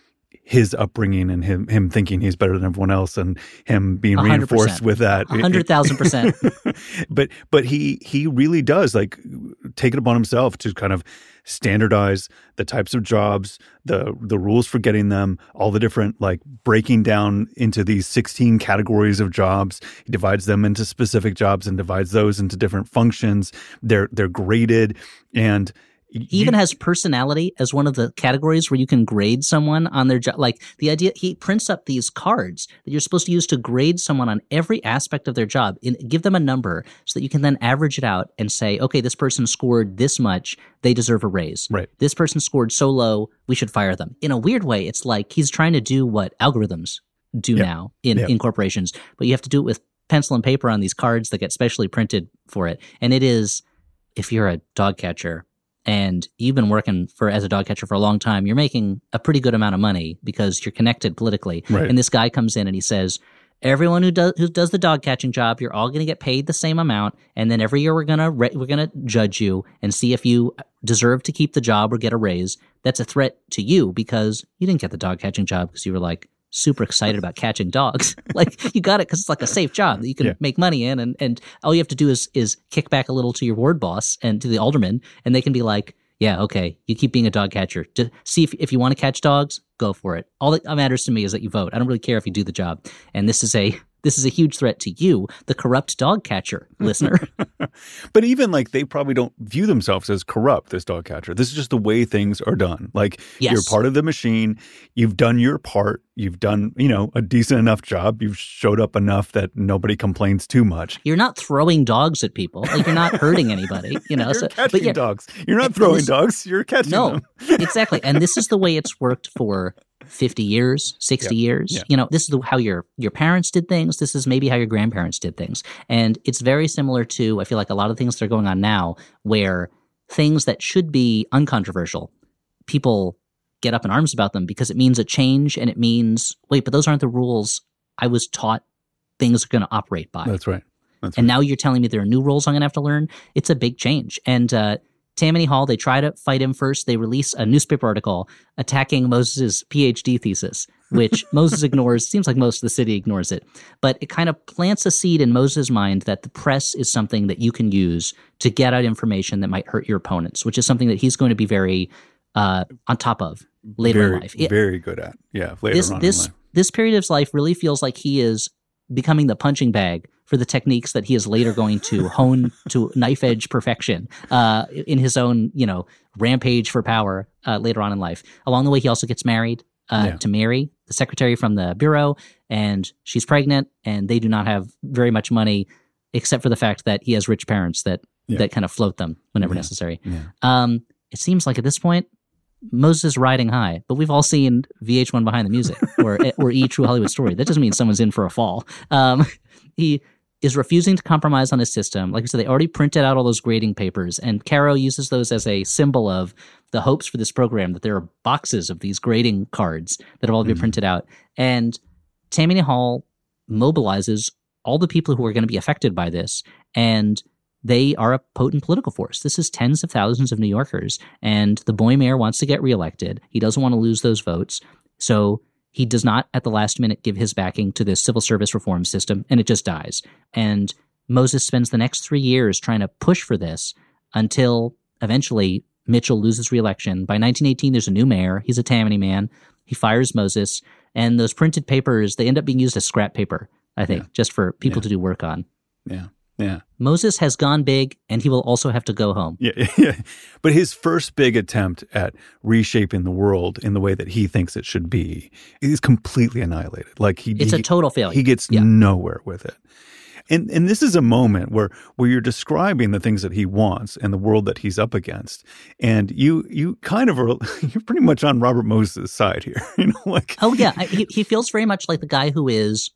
his upbringing and him him thinking he's better than everyone else and him being one hundred reinforced percent. with that. one hundred thousand percent. but but he he really does like take it upon himself to kind of standardize the types of jobs, the the rules for getting them, all the different like breaking down into these sixteen categories of jobs. He divides them into specific jobs and divides those into different functions. They're they're graded and He even has personality as one of the categories where you can grade someone on their job. Like the idea, he prints up these cards that you're supposed to use to grade someone on every aspect of their job and give them a number so that you can then average it out and say, okay, this person scored this much. They deserve a raise. Right. This person scored so low, we should fire them. In a weird way, it's like he's trying to do what algorithms do Yeah. now in, Yeah. in corporations, but you have to do it with pencil and paper on these cards that get specially printed for it. And it is, if you're a dog catcher, and you've been working for as a dog catcher for a long time, you're making a pretty good amount of money because you're connected politically. Right. And this guy comes in and he says, everyone who does who does the dog catching job, you're all going to get paid the same amount, and then every year we're gonna re- we're gonna judge you and see if you deserve to keep the job or get a raise. That's a threat to you because you didn't get the dog catching job because you were like super excited about catching dogs. Like you got it because it's like a safe job that you can Yeah. make money in, and and all you have to do is is kick back a little to your ward boss and to the alderman, and they can be like, yeah, okay, you keep being a dog catcher. Just see if if you want to catch dogs, go for it. All that matters to me is that you vote. I don't really care if you do the job. And this is a this is a huge threat to you, the corrupt dog catcher, listener. But even like they probably don't view themselves as corrupt, this dog catcher. This is just the way things are done. Like Yes. you're part of the machine. You've done your part. You've done, you know, a decent enough job. You've showed up enough that nobody complains too much. You're not throwing dogs at people. Like you're not hurting anybody. You know, You're so, catching but yeah, dogs. You're not and throwing this- dogs. You're catching no, them. exactly. And this is the way it's worked for fifty years, sixty yeah. years. Yeah. You know, this is the, how your your parents did things. This is maybe how your grandparents did things. And it's very similar to, I feel like, a lot of things that are going on now where things that should be uncontroversial, people get up in arms about them because it means a change and it means, wait, but those aren't the rules I was taught things are going to operate by. That's right. That's and right. now you're telling me there are new rules I'm going to have to learn? It's a big change. And uh, Tammany Hall, they try to fight him first. They release a newspaper article attacking Moses' PhD thesis, which Moses ignores. Seems like most of the city ignores it. But it kind of plants a seed in Moses' mind that the press is something that you can use to get out information that might hurt your opponents, which is something that he's going to be very uh, on top of later very, in life. It, very good at. Yeah, later this, on this, in life. This period of his life really feels like he is becoming the punching bag for the techniques that he is later going to hone to knife edge perfection uh, in his own, you know, rampage for power uh, later on in life. Along the way, he also gets married uh, Yeah. to Mary, the secretary from the bureau, and she's pregnant, and they do not have very much money, except for the fact that he has rich parents that Yeah. that kind of float them whenever Yeah. necessary. Yeah. Um, it seems like at this point, Moses is riding high, but we've all seen V H one Behind the Music or or E! True Hollywood Story. That doesn't mean someone's in for a fall. Um, he is refusing to compromise on his system. Like I said, they already printed out all those grading papers, and Caro uses those as a symbol of the hopes for this program, that there are boxes of these grading cards that have all been Mm-hmm. printed out. And Tammany Hall mobilizes all the people who are going to be affected by this, and they are a potent political force. This is tens of thousands of New Yorkers, and the boy mayor wants to get reelected. He doesn't want to lose those votes, so he does not at the last minute give his backing to this civil service reform system, and it just dies. And Moses spends the next three years trying to push for this until eventually Mitchell loses reelection. By nineteen eighteen, there's a new mayor. He's a Tammany man. He fires Moses, and those printed papers, they end up being used as scrap paper, I think, Yeah. just for people Yeah. to do work on. Yeah. Yeah. Moses has gone big, and he will also have to go home. Yeah, yeah. But his first big attempt at reshaping the world in the way that he thinks it should be is completely annihilated. Like he, It's he, a total failure. He gets Yeah. nowhere with it. And and this is a moment where where you're describing the things that he wants and the world that he's up against, and you you kind of are you're pretty much on Robert Moses' side here. You know, like Oh, yeah. I, he, he feels very much like the guy who is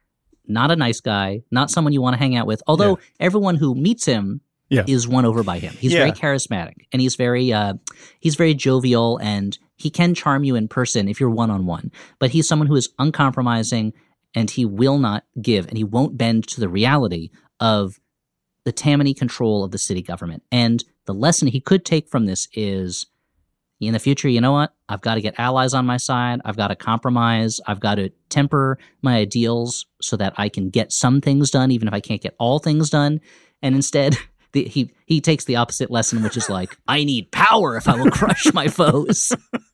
not a nice guy, not someone you want to hang out with, although Yeah. everyone who meets him Yeah. is won over by him. He's Yeah. very charismatic, and he's very uh, he's very jovial, and he can charm you in person if you're one-on-one. But he's someone who is uncompromising, and he will not give, and he won't bend to the reality of the Tammany control of the city government. And the lesson he could take from this is, in the future, you know what? I've got to get allies on my side. I've got to compromise. I've got to temper my ideals so that I can get some things done, even if I can't get all things done. And instead, the, he he takes the opposite lesson, which is like, I need power if I will crush my foes.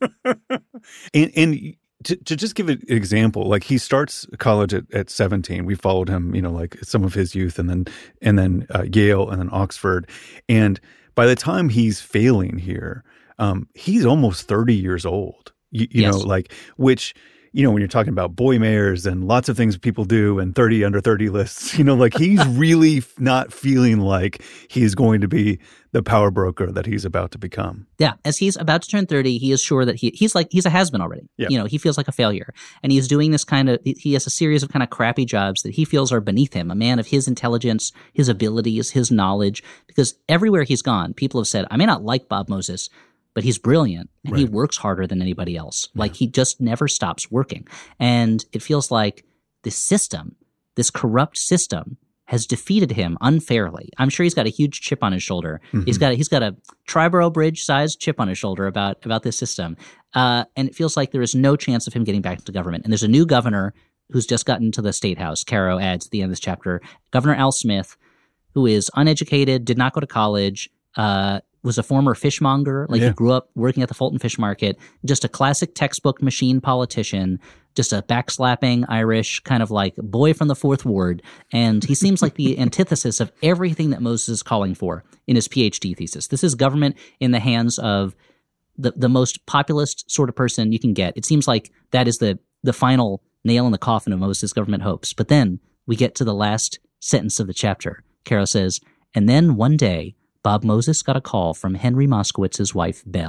and and to, to just give an example, like he starts college at, at seventeen. We followed him, you know, like some of his youth, and then and then uh, Yale, and then Oxford. And by the time he's failing here, um, he's almost thirty years old. You, you Yes. know, like which. You know, when you're talking about boy mayors and lots of things people do and thirty under thirty lists, you know, like he's really f- not feeling like he's going to be the power broker that he's about to become. Yeah, as he's about to turn thirty, he is sure that he he's like he's a has-been already. Yeah. You know, he feels like a failure, and he's doing this kind of he has a series of kind of crappy jobs that he feels are beneath him. A man of his intelligence, his abilities, his knowledge, because everywhere he's gone, people have said, I may not like Bob Moses, but he's brilliant, and he Right. works harder than anybody else. Like he just never stops working, and it feels like this system, this corrupt system, has defeated him unfairly. I'm sure he's got a huge chip on his shoulder. Mm-hmm. He's got a, he's got a Triborough Bridge sized chip on his shoulder about about this system, uh, and it feels like there is no chance of him getting back into government. And there's a new governor who's just gotten to the state house. Caro adds at the end of this chapter, Governor Al Smith, who is uneducated, did not go to college, uh, was a former fishmonger. Like Yeah. he grew up working at the Fulton Fish Market. Just a classic textbook machine politician. Just a backslapping Irish kind of like boy from the fourth ward. And he seems like the antithesis of everything that Moses is calling for in his PhD thesis. This is government in the hands of the, the most populist sort of person you can get. It seems like that is the, the final nail in the coffin of Moses' government hopes. But then we get to the last sentence of the chapter. Caro says, and then one day, Bob Moses got a call from Henry Moskowitz's wife, Belle,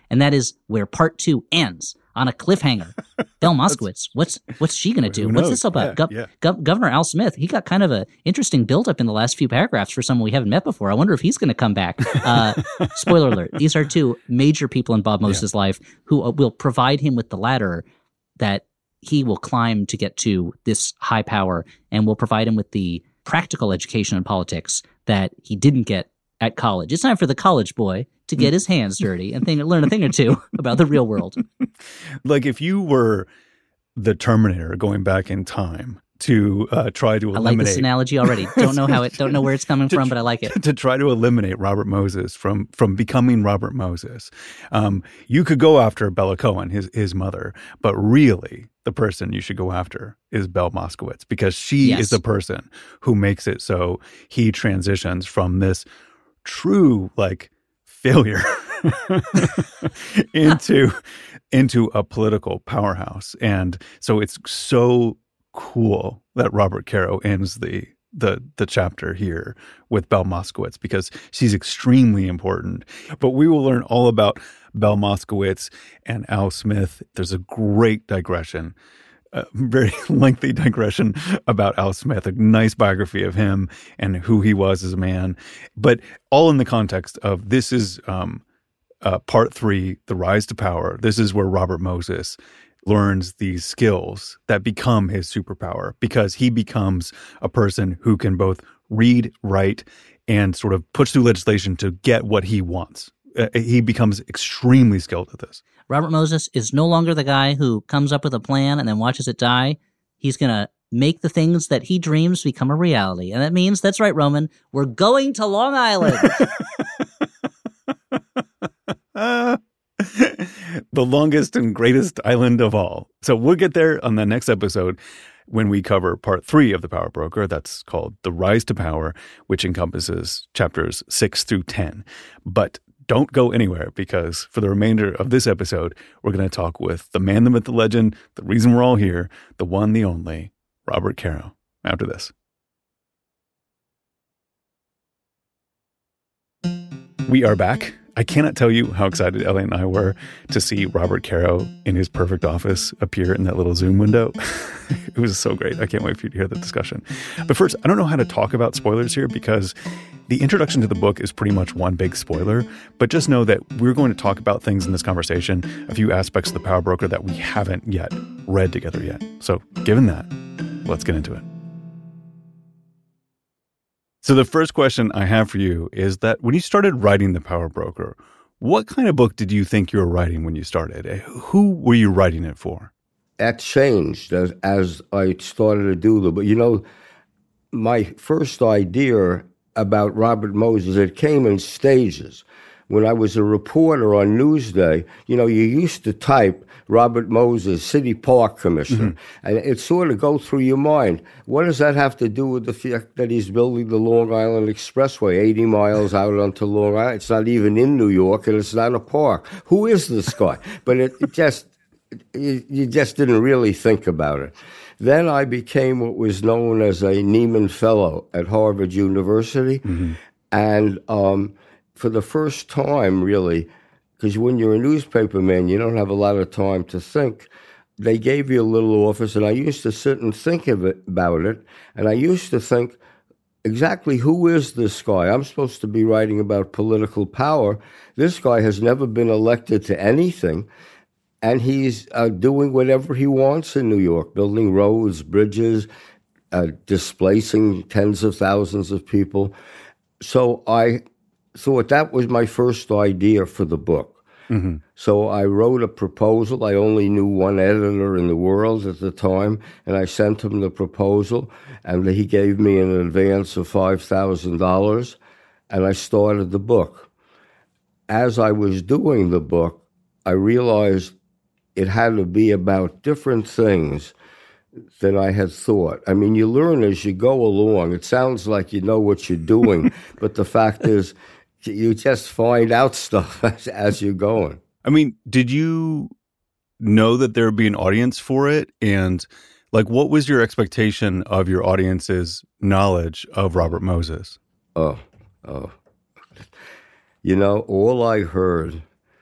and that is where part two ends, on a cliffhanger. Belle Moskowitz, what's what's she going to do? What's this about? Yeah, Gov- yeah. Gov- Governor Al Smith, he got kind of a interesting build-up in the last few paragraphs for someone we haven't met before. I wonder if he's going to come back. Uh, spoiler alert, these are two major people in Bob Moses' yeah. life who uh, will provide him with the ladder that he will climb to get to this high power, and will provide him with the practical education in politics that he didn't get at college. It's time for the college boy to get his hands dirty and think, learn a thing or two about the real world. Like if you were the Terminator going back in time to uh, try to eliminate... I like this analogy already. Don't know how it. Don't know where it's coming to, from, but I like it. To try to eliminate Robert Moses from from becoming Robert Moses, um, you could go after Bella Cohen, his his mother, but really the person you should go after is Belle Moskowitz, because she yes. is the person who makes it so he transitions from this true like failure into into a political powerhouse. And so it's so cool that Robert Caro ends the the the chapter here with Belle Moskowitz, because she's extremely important. But we will learn all about Belle Moskowitz and Al Smith. There's a great digression, a very lengthy digression about Al Smith, a nice biography of him and who he was as a man, but all in the context of this is um, uh, part three, The Rise to Power. This is where Robert Moses learns these skills that become his superpower, because he becomes a person who can both read, write, and sort of push through legislation to get what he wants. Uh, he becomes extremely skilled at this. Robert Moses is no longer the guy who comes up with a plan and then watches it die. He's going to make the things that he dreams become a reality. And that means, that's right, Roman, we're going to Long Island. uh, the longest and greatest island of all. So we'll get there on the next episode when we cover part three of The Power Broker. That's called The Rise to Power, which encompasses chapters six through ten. But don't go anywhere, because for the remainder of this episode, we're going to talk with the man, the myth, the legend, the reason we're all here, the one, the only, Robert Caro, after this. We are back. I cannot tell you how excited Ellie and I were to see Robert Caro in his perfect office appear in that little Zoom window. It was so great. I can't wait for you to hear the discussion. But first, I don't know how to talk about spoilers here, because the introduction to the book is pretty much one big spoiler. But just know that we're going to talk about things in this conversation, a few aspects of The Power Broker that we haven't yet read together yet. So given that, let's get into it. So the first question I have for you is that when you started writing The Power Broker, what kind of book did you think you were writing when you started? Who were you writing it for? That changed as, as I started to do the book. You know, my first idea about Robert Moses, it came in stages. When I was a reporter on Newsday, you know, you used to type Robert Moses, City Park Commissioner, mm-hmm. and it sort of go through your mind. What does that have to do with the fact that he's building the Long Island Expressway, eighty miles out onto Long Island? It's not even in New York, and it's not a park. Who is this guy? But it, it just, it, you just didn't really think about it. Then I became what was known as a Nieman Fellow at Harvard University, mm-hmm. and um, for the first time, really, because when you're a newspaper man, you don't have a lot of time to think. They gave you a little office, and I used to sit and think of it, about it, and I used to think, exactly who is this guy? I'm supposed to be writing about political power. This guy has never been elected to anything, and he's uh, doing whatever he wants in New York, building roads, bridges, uh, displacing tens of thousands of people. So I thought that was my first idea for the book. Mm-hmm. So I wrote a proposal. I only knew one editor in the world at the time, and I sent him the proposal, and he gave me an advance of five thousand dollars, and I started the book. As I was doing the book, I realized it had to be about different things than I had thought. I mean, you learn as you go along. It sounds like you know what you're doing, but the fact is, you just find out stuff as, as you're going. I mean, did you know that there would be an audience for it? And like, what was your expectation of your audience's knowledge of Robert Moses? Oh, oh. You know, all I heard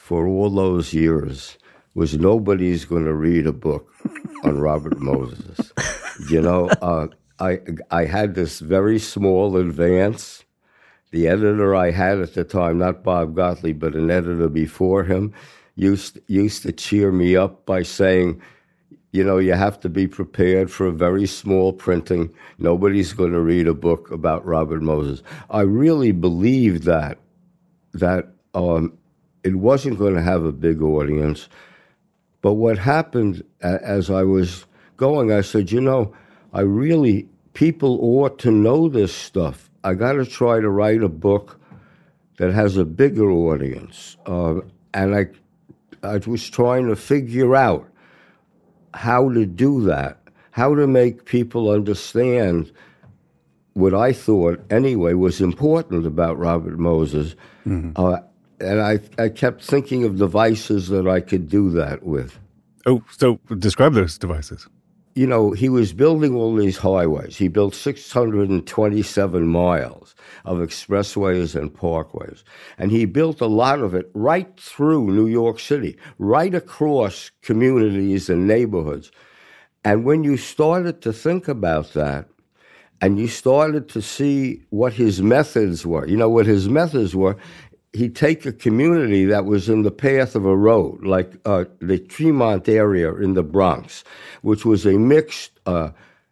for all those years was nobody's going to read a book on Robert Moses. You know, uh, I I had this very small advance. The editor I had at the time, not Bob Gottlieb, but an editor before him, used used to cheer me up by saying, you know, you have to be prepared for a very small printing. Nobody's going to read a book about Robert Moses. I really believed that, that um, it wasn't going to have a big audience. But what happened as I was going, I said, you know, I really, people ought to know this stuff. I got to try to write a book that has a bigger audience. Uh, and I, I was trying to figure out how to do that, how to make people understand what I thought, anyway, was important about Robert Moses. Mm-hmm. Uh, and I, I kept thinking of devices that I could do that with. Oh, so describe those devices. You know, he was building all these highways. He built six hundred twenty-seven miles of expressways and parkways. And he built a lot of it right through New York City, right across communities and neighborhoods. And when you started to think about that, and you started to see what his methods were, you know, what his methods were, he'd take a community that was in the path of a road, like uh, the Tremont area in the Bronx, which was a mixed uh,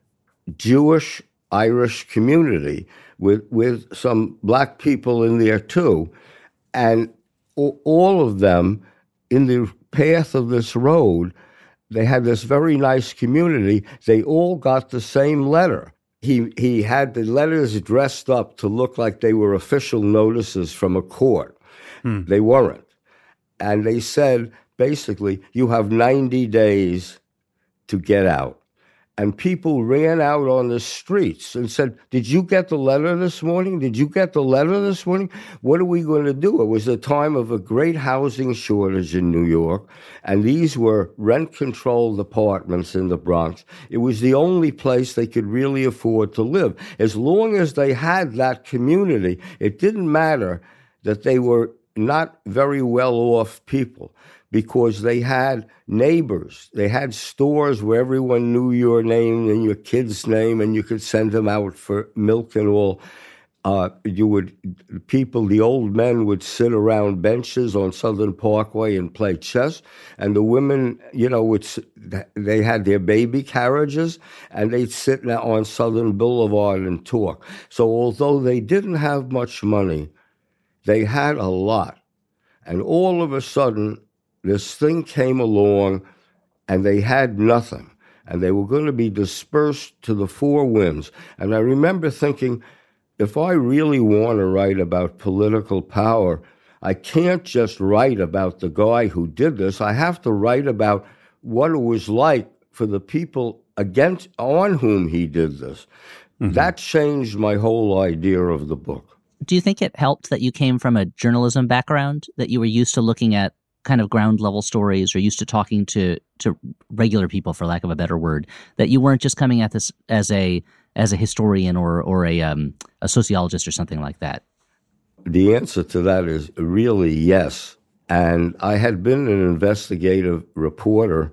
Jewish-Irish community with, with some black people in there too. And all of them, in the path of this road, they had this very nice community. They all got the same letter. He he had the letters dressed up to look like they were official notices from a court. Hmm. They weren't. And they said, basically, you have ninety days to get out. And people ran out on the streets and said, did you get the letter this morning? Did you get the letter this morning? What are we going to do? It was a time of a great housing shortage in New York, and these were rent-controlled apartments in the Bronx. It was the only place they could really afford to live. As long as they had that community, it didn't matter that they were not very well-off people, because they had neighbors. They had stores where everyone knew your name and your kid's name, and you could send them out for milk and all. Uh, you would, people, the old men would sit around benches on Southern Parkway and play chess, and the women, you know, would, they had their baby carriages, and they'd sit on Southern Boulevard and talk. So although they didn't have much money, they had a lot. And all of a sudden, this thing came along, and they had nothing, and they were going to be dispersed to the four winds. And I remember thinking, if I really want to write about political power, I can't just write about the guy who did this. I have to write about what it was like for the people against on whom he did this. Mm-hmm. That changed my whole idea of the book. Do you think it helped that you came from a journalism background, that you were used to looking at kind of ground level stories, or used to talking to to regular people, for lack of a better word, that you weren't just coming at this as a as a historian or or a um, a sociologist or something like that? The answer to that is really yes. And I had been an investigative reporter,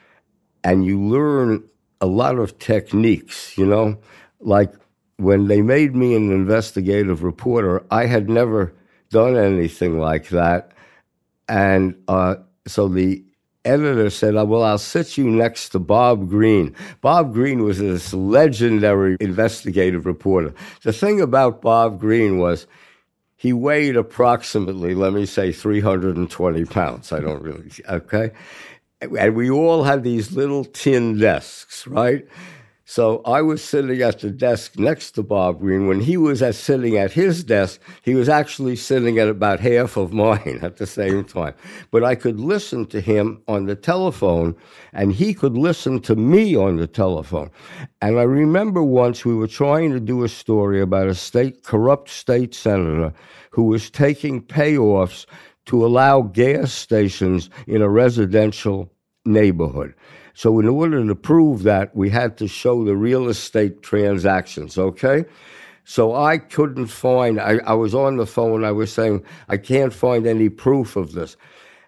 and you learn a lot of techniques, you know, like when they made me an investigative reporter, I had never done anything like that. And uh, so the editor said, well, I'll sit you next to Bob Greene. Bob Greene was this legendary investigative reporter. The thing about Bob Greene was he weighed approximately, let me say, three hundred twenty pounds. I don't really, okay? And we all had these little tin desks, right? So I was sitting at the desk next to Bob Greene. When he was at sitting at his desk, he was actually sitting at about half of mine at the same time. But I could listen to him on the telephone, and he could listen to me on the telephone. And I remember once we were trying to do a story about a state corrupt state senator who was taking payoffs to allow gas stations in a residential neighborhood. So in order to prove that, we had to show the real estate transactions, okay? So I couldn't find, I, I was on the phone, I was saying, I can't find any proof of this.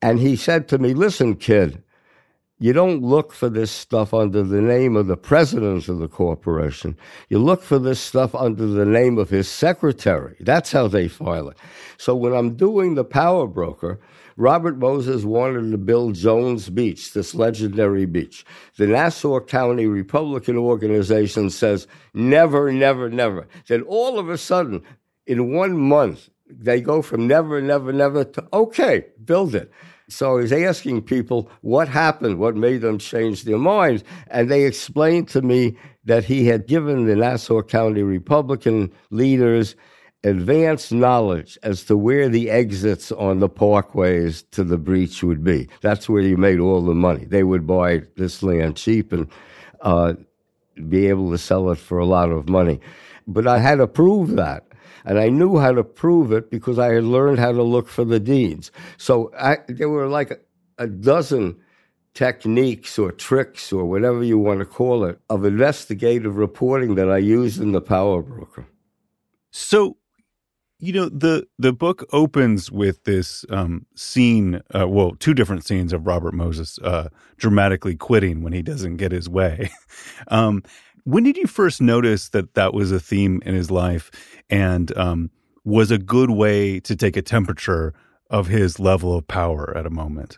And he said to me, listen, kid, you don't look for this stuff under the name of the president of the corporation. You look for this stuff under the name of his secretary. That's how they file it. So when I'm doing The Power Broker, Robert Moses wanted to build Jones Beach, this legendary beach. The Nassau County Republican Organization says, never, never, never. Then all of a sudden, in one month, they go from never, never, never to, okay, build it. So I was asking people what happened, what made them change their minds, and they explained to me that he had given the Nassau County Republican leaders advanced knowledge as to where the exits on the parkways to the breach would be. That's where you made all the money. They would buy this land cheap and uh, be able to sell it for a lot of money. But I had to prove that. And I knew how to prove it because I had learned how to look for the deeds. So I, there were like a, a dozen techniques or tricks or whatever you want to call it of investigative reporting that I used in The Power Broker. So, you know, the the book opens with this um, scene, uh, well, two different scenes of Robert Moses uh, dramatically quitting when he doesn't get his way. um, when did you first notice that that was a theme in his life and um, was a good way to take a temperature of his level of power at a moment?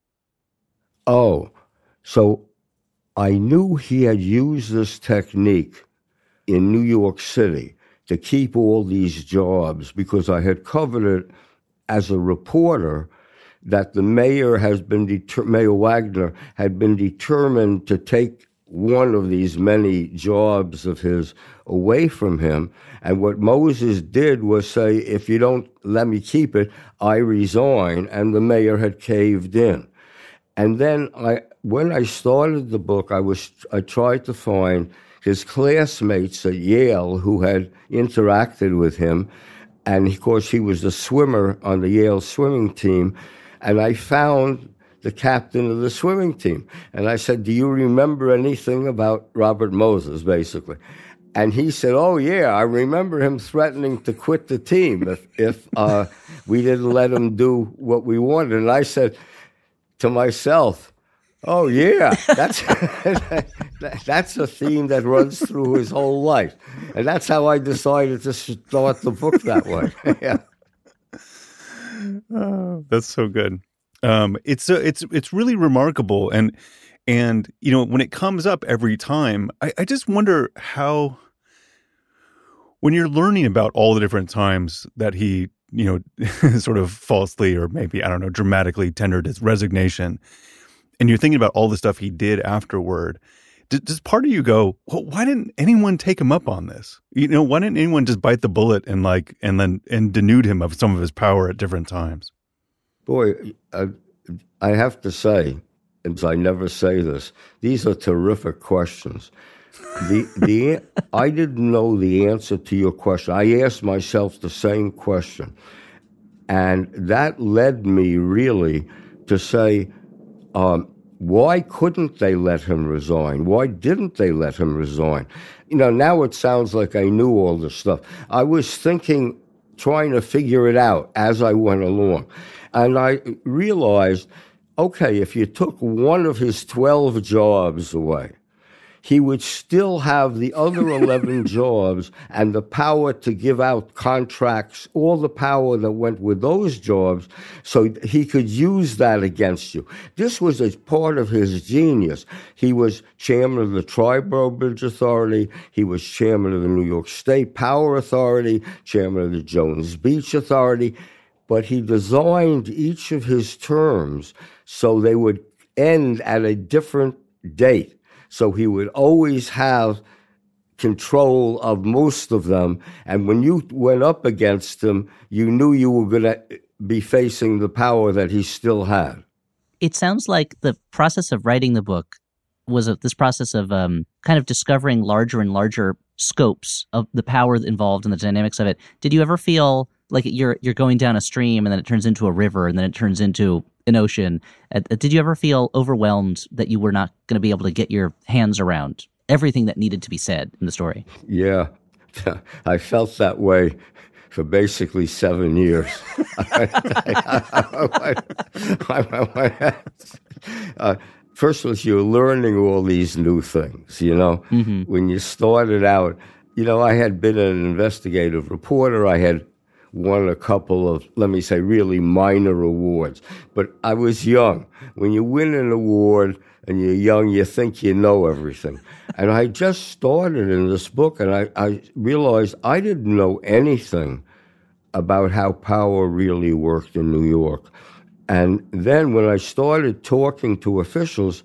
Oh, so I knew he had used this technique in New York City to keep all these jobs because I had covered it as a reporter that the mayor has been, deter- Mayor Wagner had been determined to take one of these many jobs of his away from him. And what Moses did was say, if you don't let me keep it, I resign. And the mayor had caved in. And then I, when I started the book, I was I tried to find his classmates at Yale who had interacted with him. And of course, he was the swimmer on the Yale swimming team. And I found the captain of the swimming team. And I said, do you remember anything about Robert Moses, basically? And he said, oh, yeah, I remember him threatening to quit the team if, if uh, we didn't let him do what we wanted. And I said to myself, oh, yeah, that's that's a theme that runs through his whole life. And that's how I decided to start the book that way. Yeah. Oh, that's so good. Um, it's uh, it's it's really remarkable, and and you know when it comes up every time, I, I just wonder how, when you're learning about all the different times that he you know sort of falsely or maybe I don't know dramatically tendered his resignation, and you're thinking about all the stuff he did afterward, does, does part of you go, well, why didn't anyone take him up on this? You know, why didn't anyone just bite the bullet and like and then and denude him of some of his power at different times? Boy, I, I have to say, and I never say this, these are terrific questions. The the I didn't know the answer to your question. I asked myself the same question. And that led me really to say, um, why couldn't they let him resign? Why didn't they let him resign? You know, now it sounds like I knew all this stuff. I was thinking, trying to figure it out as I went along. And I realized, okay, if you took one of his twelve jobs away, he would still have the other eleven jobs and the power to give out contracts, all the power that went with those jobs, so he could use that against you. This was a part of his genius. He was chairman of the Triborough Bridge Authority. He was chairman of the New York State Power Authority, chairman of the Jones Beach Authority. But he designed each of his terms so they would end at a different date. So he would always have control of most of them. And when you went up against him, you knew you were going to be facing the power that he still had. It sounds like the process of writing the book was a, this process of um, kind of discovering larger and larger scopes of the power involved and the dynamics of it. Did you ever feel like you're you're going down a stream and then it turns into a river and then it turns into an ocean? Uh, did you ever feel overwhelmed that you were not going to be able to get your hands around everything that needed to be said in the story? Yeah, I felt that way for basically seven years. uh, first was you're learning all these new things, you know. Mm-hmm. When you started out, you know, I had been an investigative reporter. I had won a couple of, let me say, really minor awards. But I was young. When you win an award and you're young, you think you know everything. And I just started in this book, and I, I realized I didn't know anything about how power really worked in New York. And then when I started talking to officials,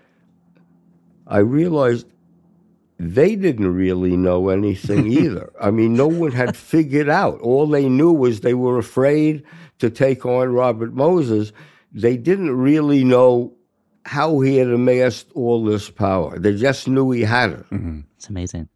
I realized they didn't really know anything either. I mean, no one had figured out. All they knew was they were afraid to take on Robert Moses. They didn't really know how he had amassed all this power. They just knew he had it. Mm-hmm. It's amazing.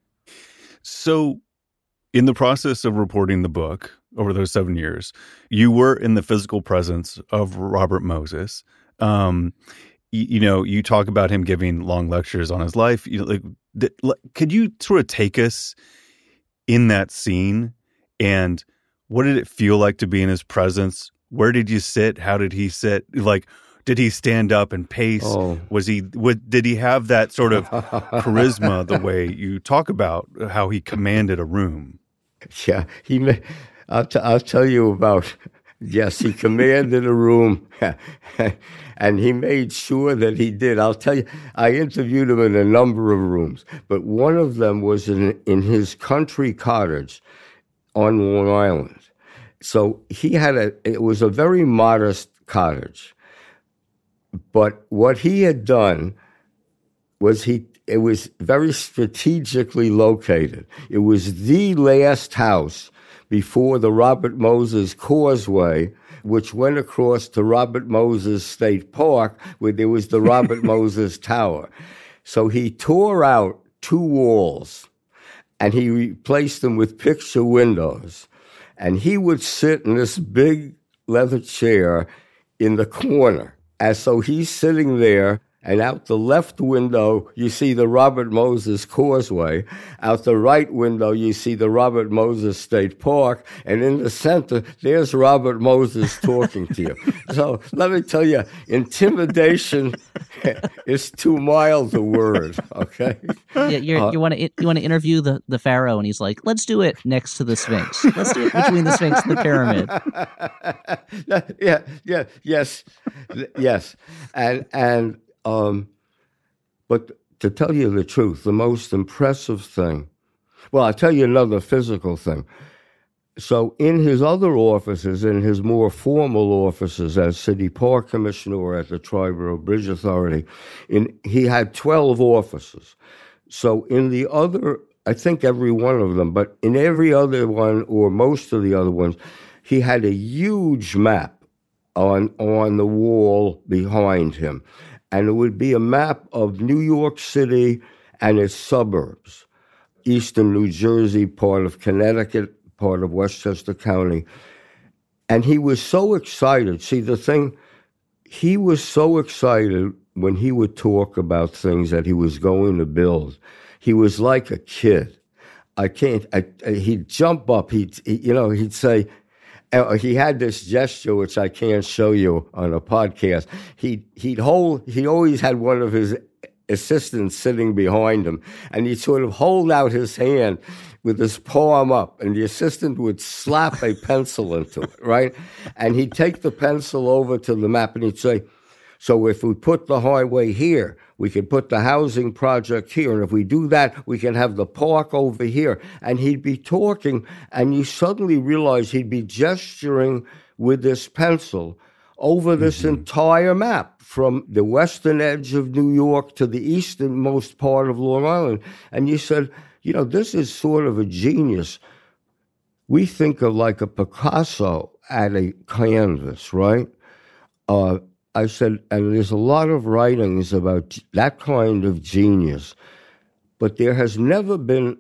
So in the process of reporting the book over those seven years, you were in the physical presence of Robert Moses. Um, you, you know, you talk about him giving long lectures on his life. You know, like, th- could you sort of take us in that scene, and what did it feel like to be in his presence? Where did you sit? How did he sit? Like, did he stand up and pace? Oh. Was he? What, did he have that sort of charisma, the way you talk about how he commanded a room? Yeah, he. I'll, t- I'll tell you about. Yes, he commanded a room, and he made sure that he did. I'll tell you, I interviewed him in a number of rooms, but one of them was in in his country cottage on Long Island. So he had a. It was a very modest cottage. But what he had done was he, it was very strategically located. It was the last house before the Robert Moses Causeway, which went across to Robert Moses State Park, where there was the Robert Moses Tower. So he tore out two walls, and he replaced them with picture windows. And he would sit in this big leather chair in the corner. And so he's sitting there, and out the left window, you see the Robert Moses Causeway. Out the right window, you see the Robert Moses State Park. And in the center, there's Robert Moses talking to you. So let me tell you, intimidation is too mild a word, okay? Yeah, you're, uh, you want to you want to interview the, the pharaoh, and he's like, let's do it next to the Sphinx. Let's do it between the Sphinx and the pyramid. yeah, yeah, yes, yes. And, and, Um, but to tell you the truth, the most impressive thing, well, I'll tell you another physical thing. So in his other offices, in his more formal offices as City Park Commissioner or at the Triborough Bridge Authority, in, he had twelve offices. So in the other, I think every one of them, but in every other one or most of the other ones, he had a huge map on on the wall behind him. And it would be a map of New York City and its suburbs, eastern New Jersey, part of Connecticut, part of Westchester County. And he was so excited. See, the thing, he was so excited when he would talk about things that he was going to build. He was like a kid. I can't, I, he'd jump up, he'd, he, you know, he'd say, Uh, he had this gesture, which I can't show you on a podcast. He, he'd hold, he always had one of his assistants sitting behind him, and he'd sort of hold out his hand with his palm up, and the assistant would slap a pencil into it, right? And he'd take the pencil over to the map, and he'd say, so if we put the highway here, we can put the housing project here. And if we do that, we can have the park over here. And he'd be talking, and you suddenly realize he'd be gesturing with this pencil over this mm-hmm. entire map from the western edge of New York to the easternmost part of Long Island. And you said, you know, this is sort of a genius. We think of like a Picasso at a canvas, right? Uh, I said, and there's a lot of writings about that kind of genius, but there has never been,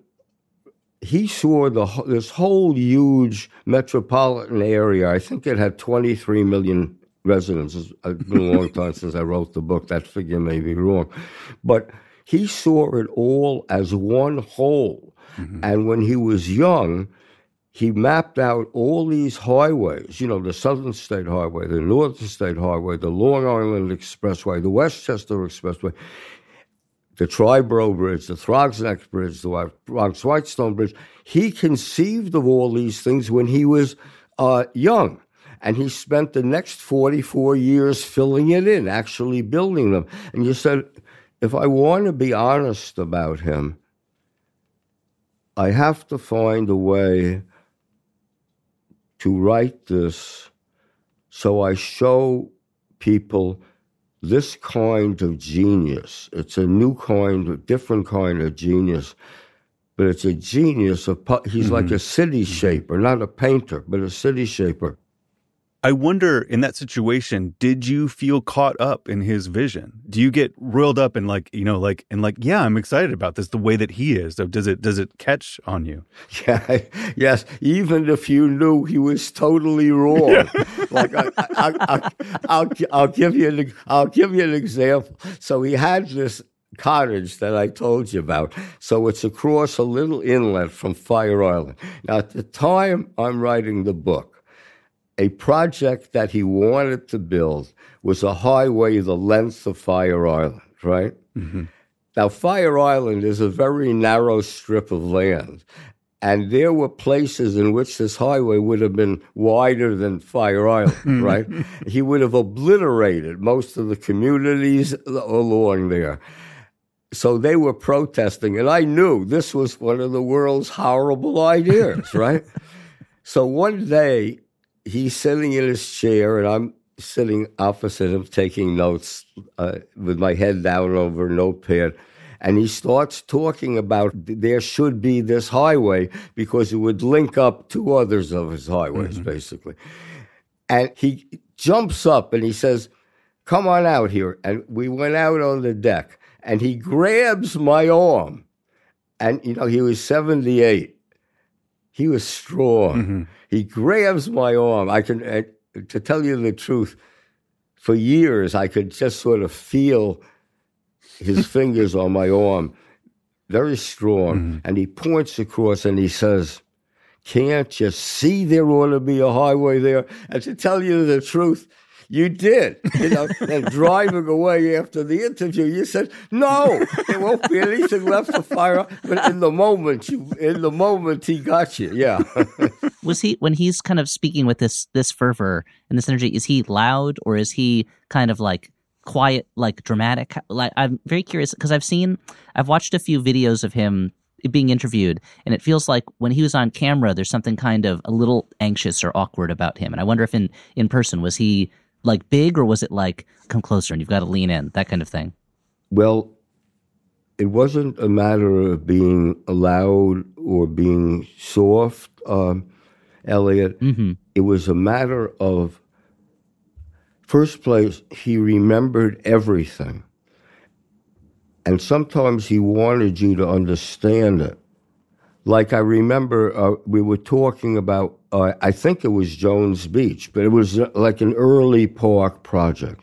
he saw the this whole huge metropolitan area. I think it had twenty-three million residents. It's been a long time since I wrote the book. That figure may be wrong. But he saw it all as one whole. Mm-hmm. And when he was young, he mapped out all these highways, you know, the Southern State Highway, the Northern State Highway, the Long Island Expressway, the Westchester Expressway, the Triborough Bridge, the Throgs Neck Bridge, the Bronx-Whitestone Bridge. He conceived of all these things when he was uh, young. And he spent the next forty-four years filling it in, actually building them. And you said, if I want to be honest about him, I have to find a way to write this so I show people this kind of genius. It's a new kind, a different kind of genius, but it's a genius of, he's mm-hmm. like a city shaper, not a painter, but a city shaper. I wonder, in that situation, did you feel caught up in his vision? Do you get roiled up and like, you know, like, and like, yeah, I'm excited about this, the way that he is. So does it, does it catch on you? Yeah, yes. Even if you knew he was totally wrong. Yeah. Like, I, I, I, I'll, I'll give you an, I'll give you an example. So he had this cottage that I told you about. So it's across a little inlet from Fire Island. Now, at the time I'm writing the book, a project that he wanted to build was a highway the length of Fire Island, right? Mm-hmm. Now, Fire Island is a very narrow strip of land, and there were places in which this highway would have been wider than Fire Island, right? He would have obliterated most of the communities along there. So they were protesting, and I knew this was one of the world's horrible ideas, right? So one day, he's sitting in his chair, and I'm sitting opposite him taking notes uh, with my head down over a notepad. And he starts talking about there should be this highway because it would link up two others of his highways, mm-hmm. basically. And he jumps up and he says, come on out here. And we went out on the deck, and he grabs my arm. And, you know, he was seventy-eight. He was strong. Mm-hmm. He grabs my arm. I can, uh, to tell you the truth, for years I could just sort of feel his fingers on my arm, very strong. Mm-hmm. And he points across and he says, can't you see there ought to be a highway there? And to tell you the truth, you did. You know, and driving away after the interview, you said, no, there won't be anything left to fire. But in the moment, you, in the moment, he got you. Yeah. Was he, when he's kind of speaking with this this fervor and this energy, is he loud or is he kind of like quiet, like dramatic? Like, I'm very curious because I've seen, I've watched a few videos of him being interviewed, and it feels like when he was on camera, there's something kind of a little anxious or awkward about him. And I wonder if in, in person, was he like big, or was it like, come closer and you've got to lean in, that kind of thing? Well, it wasn't a matter of being loud or being soft, um, Elliot. Mm-hmm. It was a matter of, first place, he remembered everything. And sometimes he wanted you to understand it. Like I remember uh, we were talking about, uh, I think it was Jones Beach, but it was like an early park project.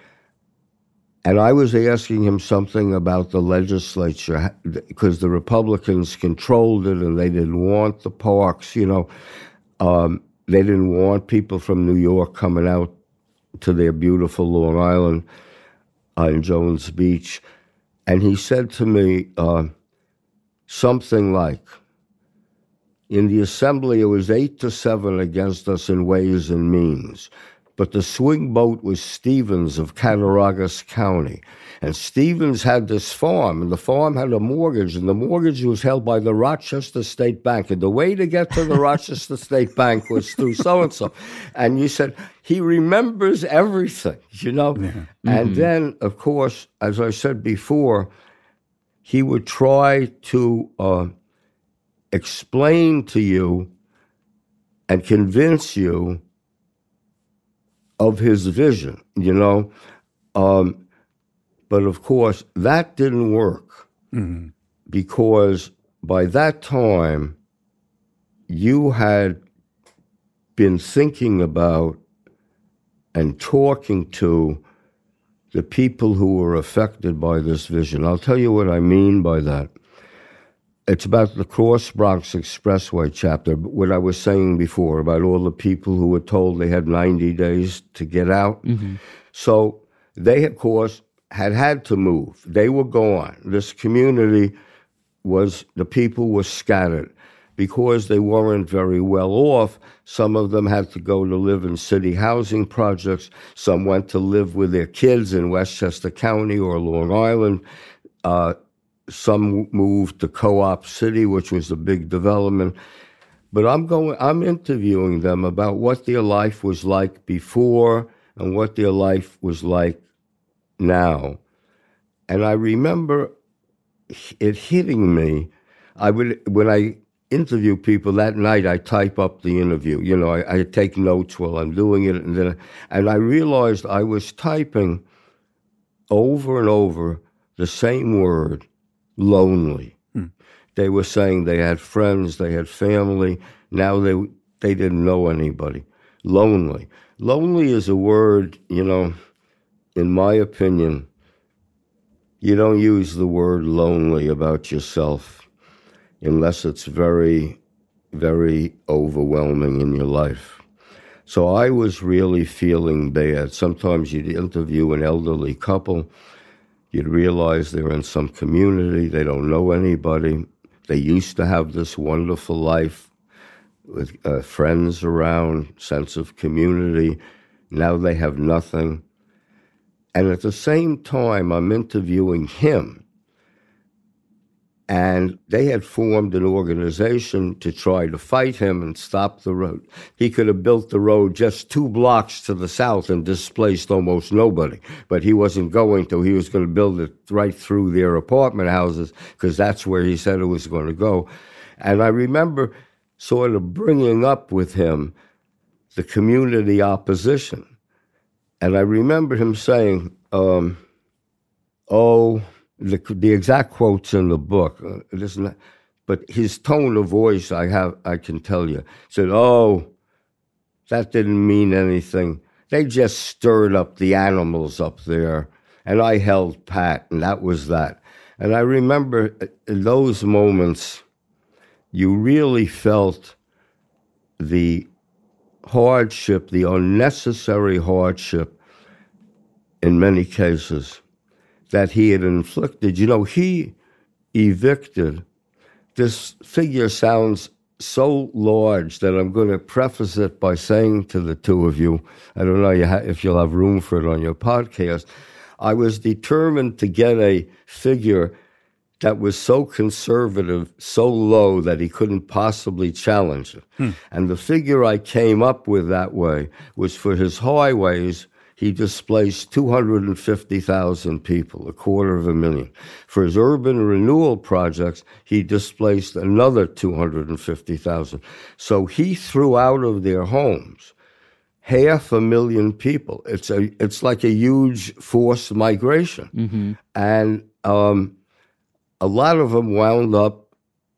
And I was asking him something about the legislature because the Republicans controlled it and they didn't want the parks, you know. Um, they didn't want people from New York coming out to their beautiful Long Island uh, in Jones Beach. And he said to me uh, something like, in the assembly, it was eight to seven against us in Ways and Means. But the swing vote was Stevens of Cattaraugus County. And Stevens had this farm, and the farm had a mortgage, and the mortgage was held by the Rochester State Bank. And the way to get to the Rochester State Bank was through so-and-so. And you said, he remembers everything, you know? Yeah. Mm-hmm. And then, of course, as I said before, he would try to uh, explain to you and convince you of his vision, you know. Um, but of course, that didn't work mm-hmm. because by that time, you had been thinking about and talking to the people who were affected by this vision. I'll tell you what I mean by that. It's about the Cross Bronx Expressway chapter, what I was saying before about all the people who were told they had ninety days to get out. Mm-hmm. So they, of course, had had to move. They were gone. This community was, the people were scattered. Because they weren't very well off, some of them had to go to live in city housing projects. Some went to live with their kids in Westchester County or Long Island. Uh, some moved to Co-op City, which was a big development. But I'm going, I'm interviewing them about what their life was like before and what their life was like now. And I remember it hitting me. I would, when I interview people that night, I type up the interview. You know, I, I take notes while I'm doing it, and then, and I realized I was typing over and over the same word, lonely. Hmm. They were saying they had friends, they had family. Now they they didn't know anybody. Lonely. Lonely is a word, you know, in my opinion, you don't use the word lonely about yourself unless it's very, very overwhelming in your life. So I was really feeling bad. Sometimes you'd interview an elderly couple, you'd realize they're in some community, they don't know anybody. They used to have this wonderful life with uh, friends around, sense of community. Now they have nothing. And at the same time, I'm interviewing him. And they had formed an organization to try to fight him and stop the road. He could have built the road just two blocks to the south and displaced almost nobody. But he wasn't going to. He was going to build it right through their apartment houses because that's where he said it was going to go. And I remember sort of bringing up with him the community opposition. And I remember him saying, um, oh... The, the exact quote's in the book, uh, it isn't, but his tone of voice, I have, I can tell you, said, oh, that didn't mean anything. They just stirred up the animals up there, and I held pat, and that was that. And I remember in those moments, you really felt the hardship, the unnecessary hardship in many cases that he had inflicted. You know, he evicted, this figure sounds so large that I'm going to preface it by saying to the two of you, I don't know if you'll have room for it on your podcast, I was determined to get a figure that was so conservative, so low that he couldn't possibly challenge it. Hmm. And the figure I came up with that way was for his highways, he displaced two hundred fifty thousand people, a quarter of a million. For his urban renewal projects, he displaced another two hundred fifty thousand. So he threw out of their homes half a million people. It's a, it's like a huge forced migration. Mm-hmm. And um, a lot of them wound up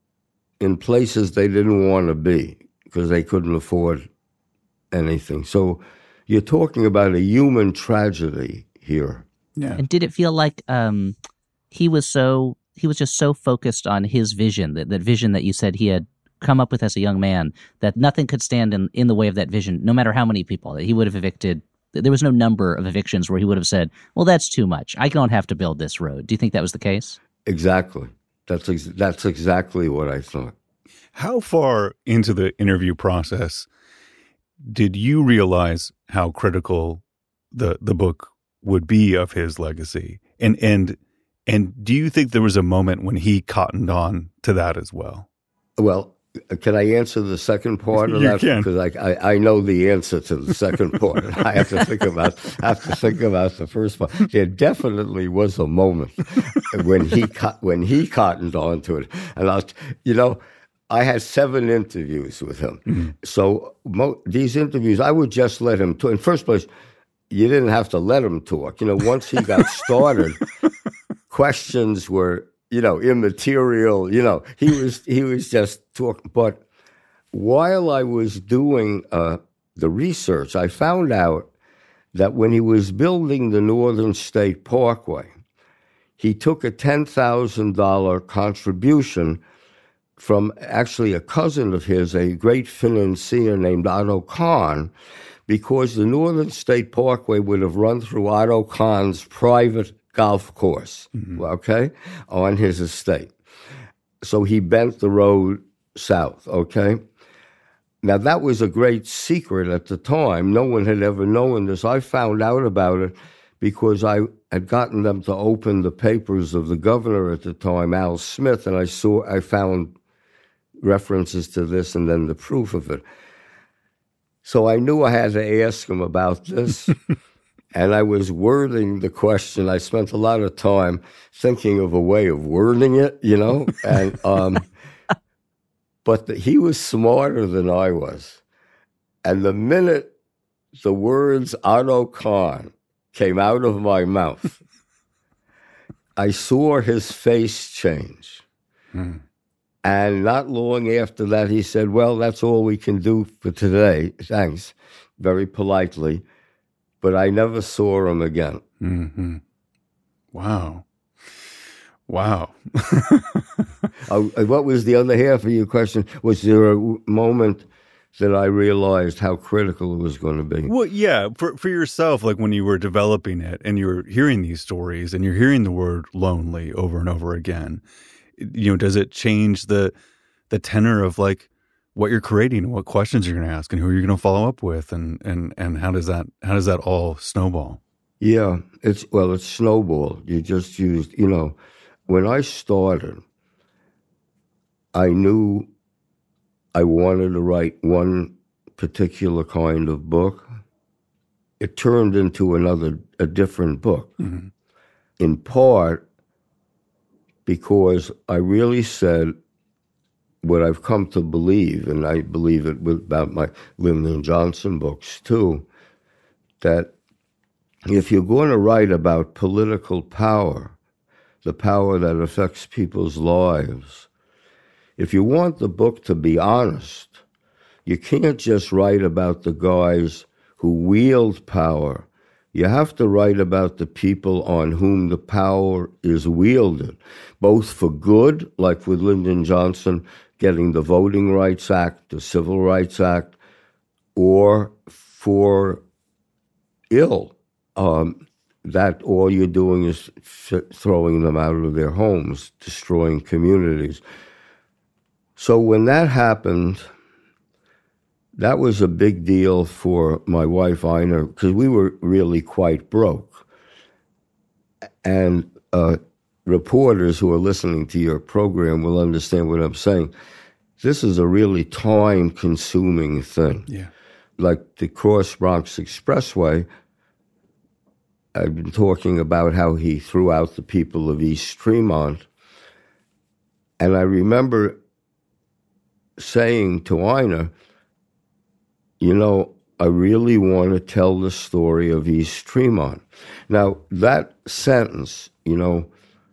in places they didn't want to be because they couldn't afford anything. So you're talking about a human tragedy here. Yeah. And did it feel like um, he was so he was just so focused on his vision, that, that vision that you said he had come up with as a young man, that nothing could stand in, in the way of that vision, no matter how many people, that he would have evicted? There was no number of evictions where he would have said, well, that's too much. I don't have to build this road. Do you think that was the case? Exactly. That's ex- that's exactly what I thought. How far into the interview process did you realize how critical the the book would be of his legacy? And and and do you think there was a moment when he cottoned on to that as well? Well, can I answer the second part of you that? Can. Because I, I I know the answer to the second part. I have to think about have to think about the first part. There definitely was a moment when he when he cottoned on to it, and I, you know. I had seven interviews with him. Mm-hmm. So mo- these interviews, I would just let him talk. In first place, you didn't have to let him talk. You know, once he got started, questions were, you know, immaterial. You know, he was he was just talking. But while I was doing uh, the research, I found out that when he was building the Northern State Parkway, he took a ten thousand dollars contribution from actually a cousin of his, a great financier named Otto Kahn, because the Northern State Parkway would have run through Otto Kahn's private golf course, mm-hmm. okay, on his estate. So he bent the road south, okay? Now, that was a great secret at the time. No one had ever known this. I found out about it because I had gotten them to open the papers of the governor at the time, Al Smith, and I saw, I found references to this and then the proof of it. So I knew I had to ask him about this, and I was wording the question. I spent a lot of time thinking of a way of wording it, you know, and um, but the, he was smarter than I was. And the minute the words Otto Kahn came out of my mouth, I saw his face change. Hmm. And not long after that, he said, well, that's all we can do for today. Thanks, very politely. But I never saw him again. Mm-hmm. Wow. Wow. uh, what was the other half of your question? Was there a moment that I realized how critical it was going to be? Well, yeah, for for yourself, like when you were developing it and you were hearing these stories and you're hearing the word lonely over and over again, you know, does it change the the tenor of like what you're creating and what questions you're going to ask and who you're going to follow up with, and and and how does that how does that all snowball? Yeah, it's well, it's snowballed. You just used, you know, when I started, I knew I wanted to write one particular kind of book. It turned into another, a different book, mm-hmm. in part because I really said what I've come to believe, and I believe it with, about my Lyndon Johnson books too, that if you're going to write about political power, the power that affects people's lives, if you want the book to be honest, you can't just write about the guys who wield power. You have to write about the people on whom the power is wielded, both for good, like with Lyndon Johnson getting the Voting Rights Act, the Civil Rights Act, or for ill, um, that all you're doing is f- throwing them out of their homes, destroying communities. So when that happened, that was a big deal for my wife, Ina, because we were really quite broke. And uh, reporters who are listening to your program will understand what I'm saying. This is a really time-consuming thing. Yeah. Like the Cross Bronx Expressway, I've been talking about how he threw out the people of East Tremont. And I remember saying to Ina, you know, I really want to tell the story of East Tremont. Now, that sentence, you know,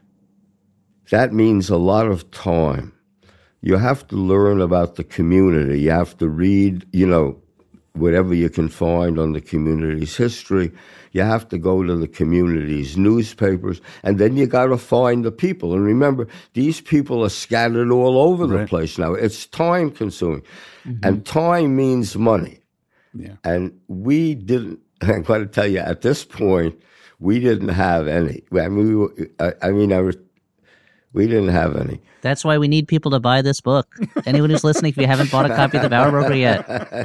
that means a lot of time. You have to learn about the community. You have to read, you know, whatever you can find on the community's history. You have to go to the community's newspapers, and then you got to find the people. And remember, these people are scattered all over the right. place now. It's time-consuming, mm-hmm. and time means money. Yeah. And we didn't, I'm going to tell you, at this point, we didn't have any. I mean, we were, I, I mean, I was, we didn't have any. That's why we need people to buy this book. Anyone who's listening, if you haven't bought a copy of The Power Broker yet.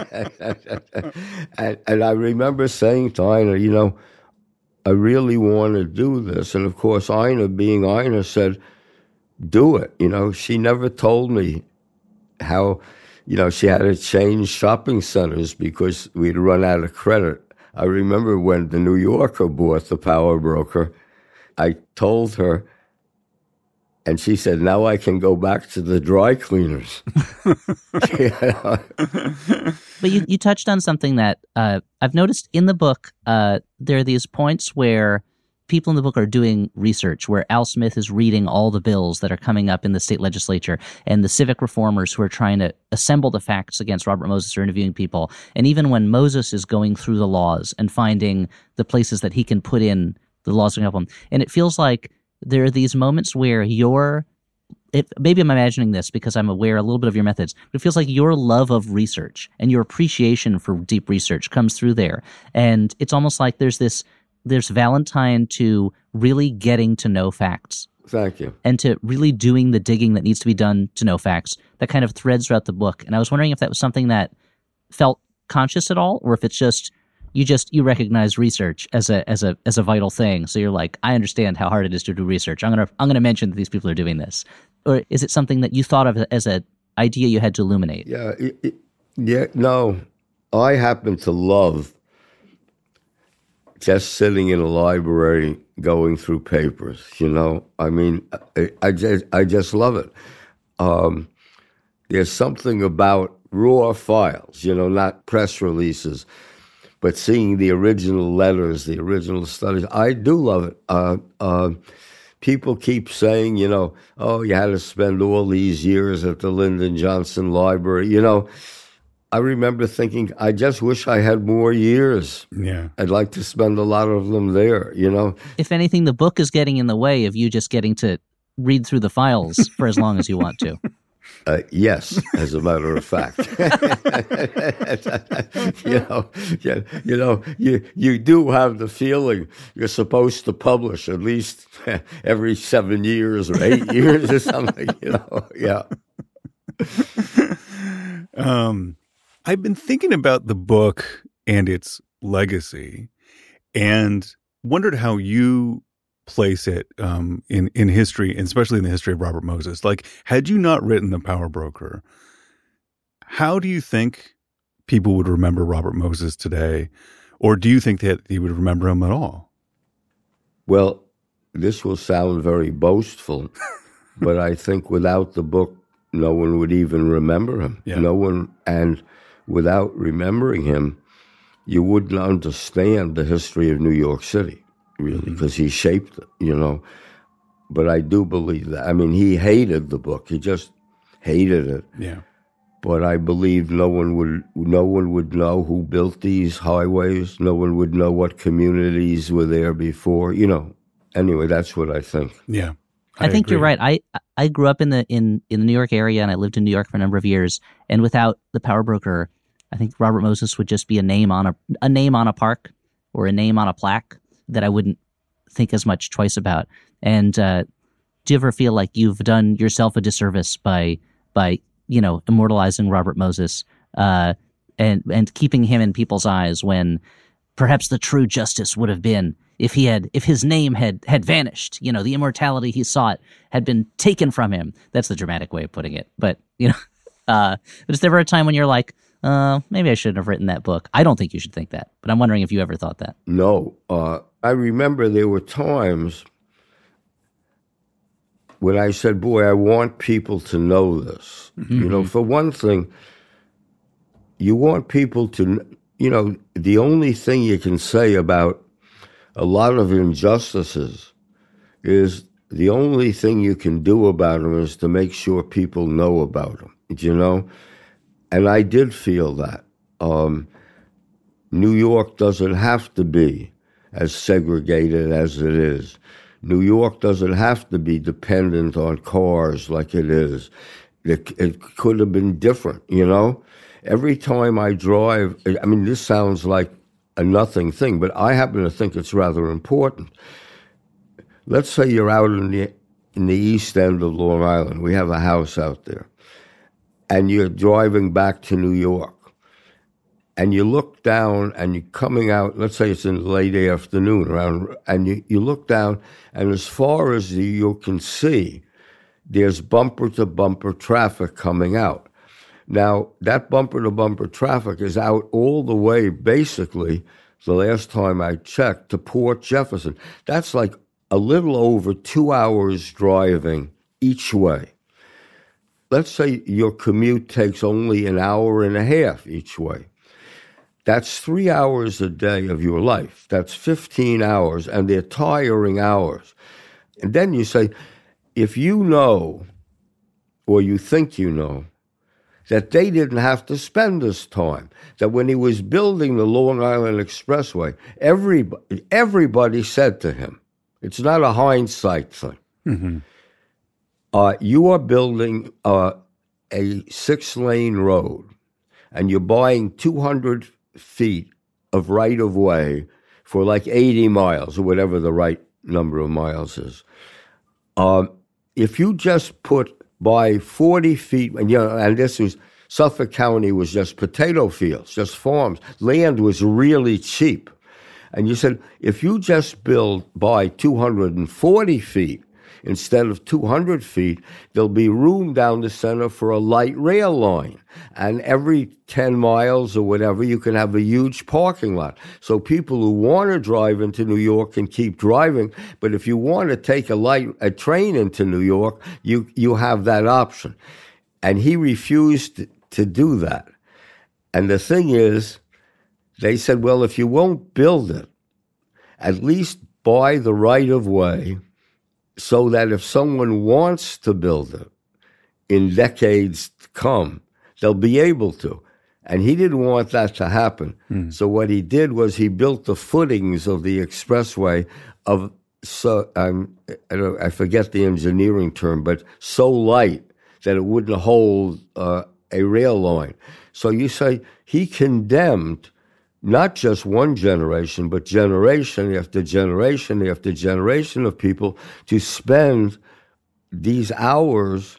and, and I remember saying to Ina, you know, I really want to do this. And of course, Ina, being Ina, said, do it. You know, she never told me how, you know, she had to change shopping centers because we'd run out of credit. I remember when the New Yorker bought The Power Broker, I told her, and she said, now I can go back to the dry cleaners. But you, you touched on something that uh, I've noticed in the book. Uh, there are these points where people in the book are doing research, where Al Smith is reading all the bills that are coming up in the state legislature, and the civic reformers who are trying to assemble the facts against Robert Moses are interviewing people. And even when Moses is going through the laws and finding the places that he can put in the laws to help him. And it feels like there are these moments where you're it, maybe I'm imagining this because I'm aware a little bit of your methods, but it feels like your love of research and your appreciation for deep research comes through there. And it's almost like there's this, there's Valentine to really getting to know facts. Thank you. And to really doing the digging that needs to be done to know facts that kind of threads throughout the book. And I was wondering if that was something that felt conscious at all, or if it's just, you just, you recognize research as a, as a, as a vital thing. So you're like, I understand how hard it is to do research. I'm going to, I'm going to mention that these people are doing this. Or is it something that you thought of as an idea you had to illuminate? Yeah. It, it, yeah. No, I happen to love just sitting in a library going through papers, you know. I mean, I, I just I just love it. Um, there's something about raw files, you know, not press releases, but seeing the original letters, the original studies. I do love it. Uh, uh, people keep saying, you know, oh, you had to spend all these years at the Lyndon Johnson Library, you know. I remember thinking, I just wish I had more years. Yeah. I'd like to spend a lot of them there, you know? If anything, the book is getting in the way of you just getting to read through the files for as long as you want to. Uh, yes, as a matter of fact. you know, yeah, you know, you you do have the feeling you're supposed to publish at least every seven years or eight years or something, you know, yeah. Um, I've been thinking about the book and its legacy and wondered how you place it um, in, in history, and especially in the history of Robert Moses. Like, had you not written The Power Broker, how do you think people would remember Robert Moses today? Or do you think that they would remember him at all? Well, this will sound very boastful, but I think without the book, no one would even remember him. Yeah. No one, and without remembering him, you wouldn't understand the history of New York City, really, because mm-hmm. he shaped it, you know. But I do believe that. I mean, he hated the book. He just hated it. Yeah. But I believe no one would no one would know who built these highways. No one would know what communities were there before. You know. Anyway, that's what I think. Yeah. I, I think agree. you're right. I I grew up in the in, in the New York area, and I lived in New York for a number of years. And without The Power Broker, I think Robert Moses would just be a name on a a name on a park or a name on a plaque that I wouldn't think as much twice about. And uh, do you ever feel like you've done yourself a disservice by by you know immortalizing Robert Moses uh, and and keeping him in people's eyes when perhaps the true justice would have been if he had, if his name had, had vanished, you know, the immortality he sought had been taken from him. That's the dramatic way of putting it. But, you know, uh, but is there ever a time when you're like, uh, maybe I shouldn't have written that book? I don't think you should think that, but I'm wondering if you ever thought that. No. Uh, I remember there were times when I said, boy, I want people to know this. Mm-hmm. You know, for one thing, you want people to, you know, the only thing you can say about a lot of injustices is the only thing you can do about them is to make sure people know about them, you know? And I did feel that. Um, New York doesn't have to be as segregated as it is. New York doesn't have to be dependent on cars like it is. It, it could have been different, you know? Every time I drive, I mean, this sounds like a nothing thing, but I happen to think it's rather important. Let's say you're out in the in the east end of Long Island. We have a house out there. And you're driving back to New York. And you look down and you're coming out, let's say it's in the late afternoon, around, and you, you look down, and as far as the, you can see, there's bumper-to-bumper traffic coming out. Now, that bumper-to-bumper traffic is out all the way, basically, the last time I checked, to Port Jefferson. That's like a little over two hours driving each way. Let's say your commute takes only an hour and a half each way. That's three hours a day of your life. That's fifteen hours, and they're tiring hours. And then you say, if you know, or you think you know, that they didn't have to spend this time, that when he was building the Long Island Expressway, everybody, everybody said to him, it's not a hindsight thing. Mm-hmm. Uh, you are building uh, a six-lane road, and you're buying two hundred feet of right-of-way for like eighty miles or whatever the right number of miles is. Um, if you just put by forty feet, and you know, and this was, Suffolk County was just potato fields, just farms. Land was really cheap. And you said, if you just build by two hundred forty feet instead of two hundred feet, there'll be room down the center for a light rail line. And every ten miles or whatever, you can have a huge parking lot. So people who want to drive into New York can keep driving. But if you want to take a light a train into New York, you, you have that option. And he refused to do that. And the thing is, they said, well, if you won't build it, at least buy the right of way so that if someone wants to build it in decades to come, they'll be able to. And he didn't want that to happen. Mm. So what he did was he built the footings of the expressway of, so um, I, don't, I forget the engineering term, but so light that it wouldn't hold uh, a rail line. So you say he condemned not just one generation, but generation after generation after generation of people to spend these hours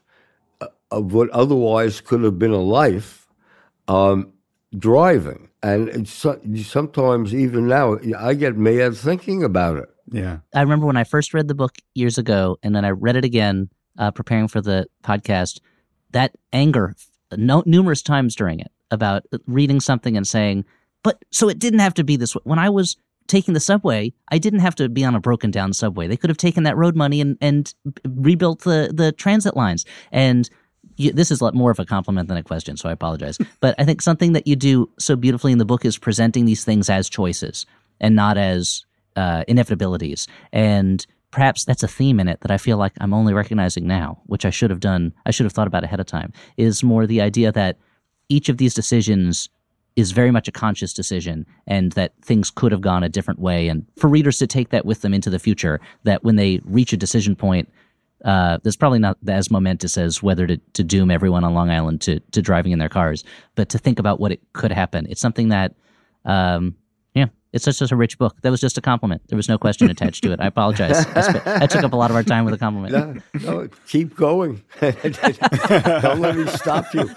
of what otherwise could have been a life um, driving. And so, sometimes, even now, I get mad thinking about it. Yeah. I remember when I first read the book years ago, and then I read it again, uh, preparing for the podcast, that anger, no, numerous times during it, about reading something and saying, but so it didn't have to be this way. When I was taking the subway, I didn't have to be on a broken down subway. They could have taken that road money and, and rebuilt the, the transit lines. And you, this is more of a compliment than a question, so I apologize. But I think something that you do so beautifully in the book is presenting these things as choices and not as uh, inevitabilities. And perhaps that's a theme in it that I feel like I'm only recognizing now, which I should have done, I should have thought about ahead of time, is more the idea that each of these decisions is very much a conscious decision, and that things could have gone a different way. And for readers to take that with them into the future, that when they reach a decision point, uh, there's probably not as momentous as whether to, to doom everyone on Long Island to, to driving in their cars, but to think about what it could happen. It's something that, um, yeah, it's just, just a rich book. That was just a compliment. There was no question attached to it. I apologize. I, sp- I took up a lot of our time with a compliment. No, no, keep going. Don't let me stop you.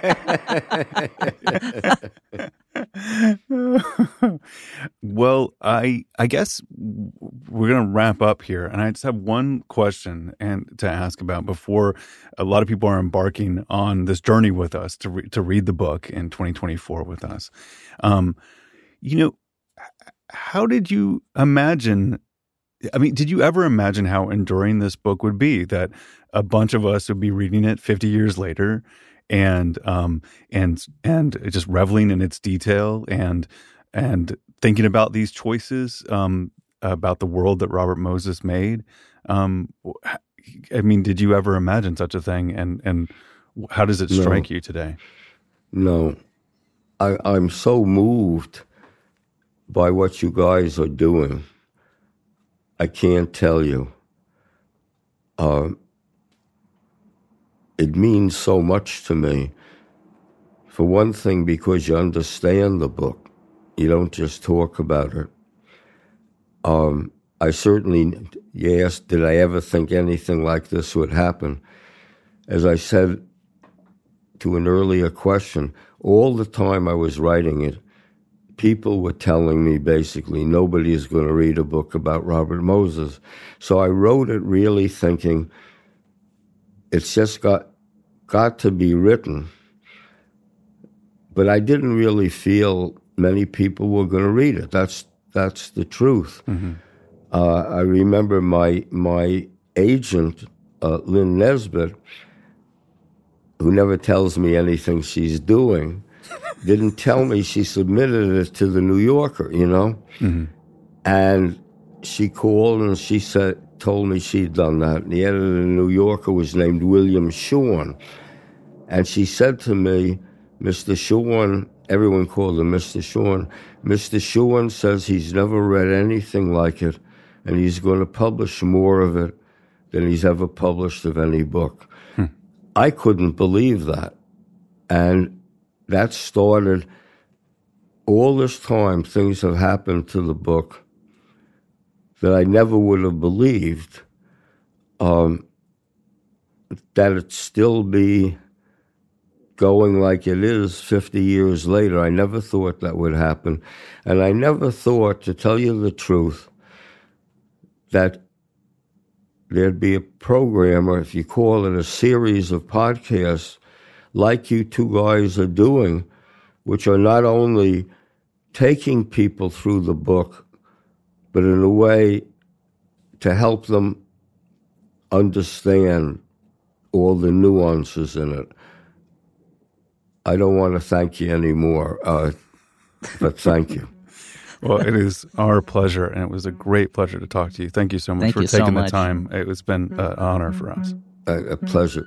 Well, I I guess we're going to wrap up here, and I just have one question and to ask about before a lot of people are embarking on this journey with us to re- to read the book in twenty twenty-four with us. Um, you know, how did you imagine? I mean, did you ever imagine how enduring this book would be? That a bunch of us would be reading it fifty years later, and um, and and just reveling in its detail and and thinking about these choices, um, about the world that Robert Moses made. Um, I mean, did you ever imagine such a thing? And and how does it strike no. you today? No, I, I'm so moved by what you guys are doing. I can't tell you. Uh, it means so much to me. For one thing, because you understand the book. You don't just talk about it. Um, I certainly, you asked, did I ever think anything like this would happen? As I said to an earlier question, all the time I was writing it, people were telling me basically nobody is going to read a book about Robert Moses. So I wrote it really thinking it's just got got to be written. But I didn't really feel many people were going to read it. That's that's the truth. Mm-hmm. Uh, I remember my my agent, uh, Lynn Nesbitt, who never tells me anything she's doing, didn't tell me she submitted it to the New Yorker, you know? Mm-hmm. And she called and she said, told me she'd done that. And the editor of the New Yorker was named William Shawn. And she said to me, Mister Shawn, everyone called him Mister Shawn, Mister Shawn says he's never read anything like it, and he's going to publish more of it than he's ever published of any book. Hmm. I couldn't believe that. And that started, all this time, things have happened to the book that I never would have believed, um, that it'd still be going like it is fifty years later. I never thought that would happen. And I never thought, to tell you the truth, that there'd be a program, or if you call it a series of podcasts, like you two guys are doing, which are not only taking people through the book, but in a way to help them understand all the nuances in it. I don't want to thank you anymore, uh, but thank you. Well, it is our pleasure, and it was a great pleasure to talk to you. Thank you so much Thank for you so taking much. the time. It has been an honor for us. A, a pleasure.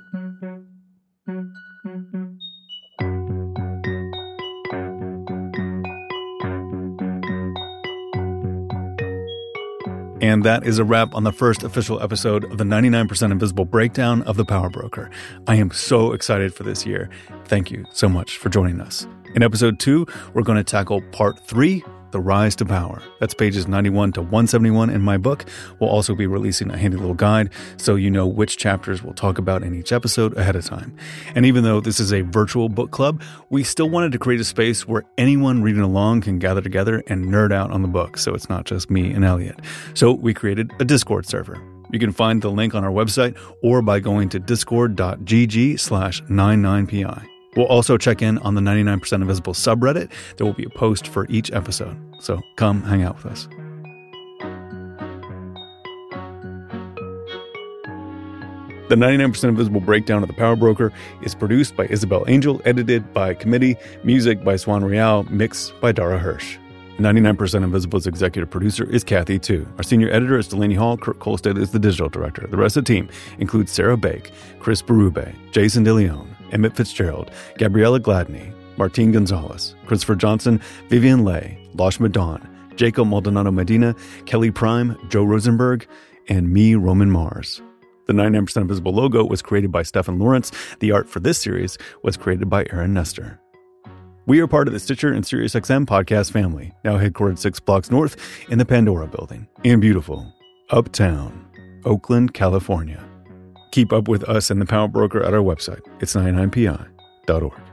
And that is a wrap on the first official episode of the ninety-nine percent Invisible breakdown of The Power Broker. I am so excited for this year. Thank you so much for joining us. In episode two, we're going to tackle part three, The Rise to Power. That's pages ninety-one to one seventy-one in my book. We'll also be releasing a handy little guide so you know which chapters we'll talk about in each episode ahead of time. And even though this is a virtual book club, we still wanted to create a space where anyone reading along can gather together and nerd out on the book, so it's not just me and Elliot. So we created a Discord server. You can find the link on our website or by going to discord.gg slash 99pi. We'll also check in on the ninety-nine percent Invisible subreddit. There will be a post for each episode, so come hang out with us. The ninety-nine percent Invisible breakdown of The Power Broker is produced by Isabel Angel, edited by Committee, music by Swan Real, mixed by Dara Hirsch. ninety-nine percent Invisible's executive producer is Kathy Tu. Our senior editor is Delaney Hall. Kurt Kolstad is the digital director. The rest of the team includes Sarah Bake, Chris Berube, Jason DeLeon, Emmett Fitzgerald, Gabriella Gladney, Martine Gonzalez, Christopher Johnson, Vivian Leigh, Lashma Dawn, Jacob Maldonado Medina, Kelly Prime, Joe Rosenberg, and me, Roman Mars. The ninety-nine percent Invisible logo was created by Stefan Lawrence. The art for this series was created by Aaron Nestor. We are part of the Stitcher and SiriusXM podcast family, now headquartered six blocks north in the Pandora building in beautiful Uptown, Oakland, California. Keep up with us and The Power Broker at our website. It's ninety-nine P I dot org.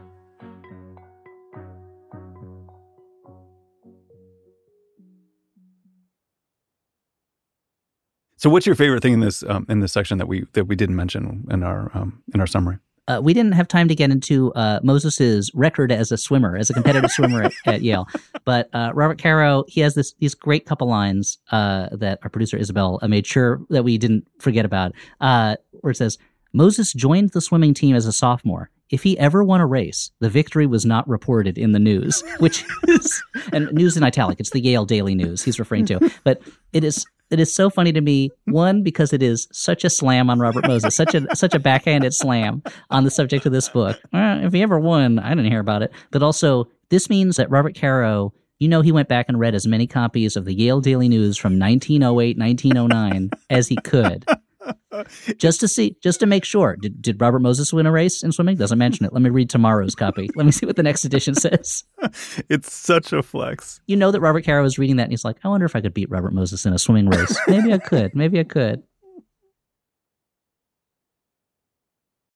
So, what's your favorite thing in this um, in this section that we that we didn't mention in our um, in our summary? Uh, we didn't have time to get into uh, Moses's record as a swimmer, as a competitive swimmer at, at Yale. But uh, Robert Caro, he has this these great couple lines uh, that our producer Isabel uh, made sure that we didn't forget about, uh, where it says, Moses joined the swimming team as a sophomore. If he ever won a race, the victory was not reported in the news, which is, and news in italic, it's the Yale Daily News he's referring to. But it is it is so funny to me, one, because it is such a slam on Robert Moses, such a such a backhanded slam on the subject of this book. Uh, if he ever won, I didn't hear about it. But also, this means that Robert Caro, you know, he went back and read as many copies of the Yale Daily News from nineteen oh eight, nineteen oh nine as he could. Just to see, just to make sure. Did, did Robert Moses win a race in swimming? Doesn't mention it. Let me read tomorrow's copy. Let me see what the next edition says. It's such a flex. You know that Robert Caro was reading that and he's like, I wonder if I could beat Robert Moses in a swimming race. Maybe I could. Maybe I could.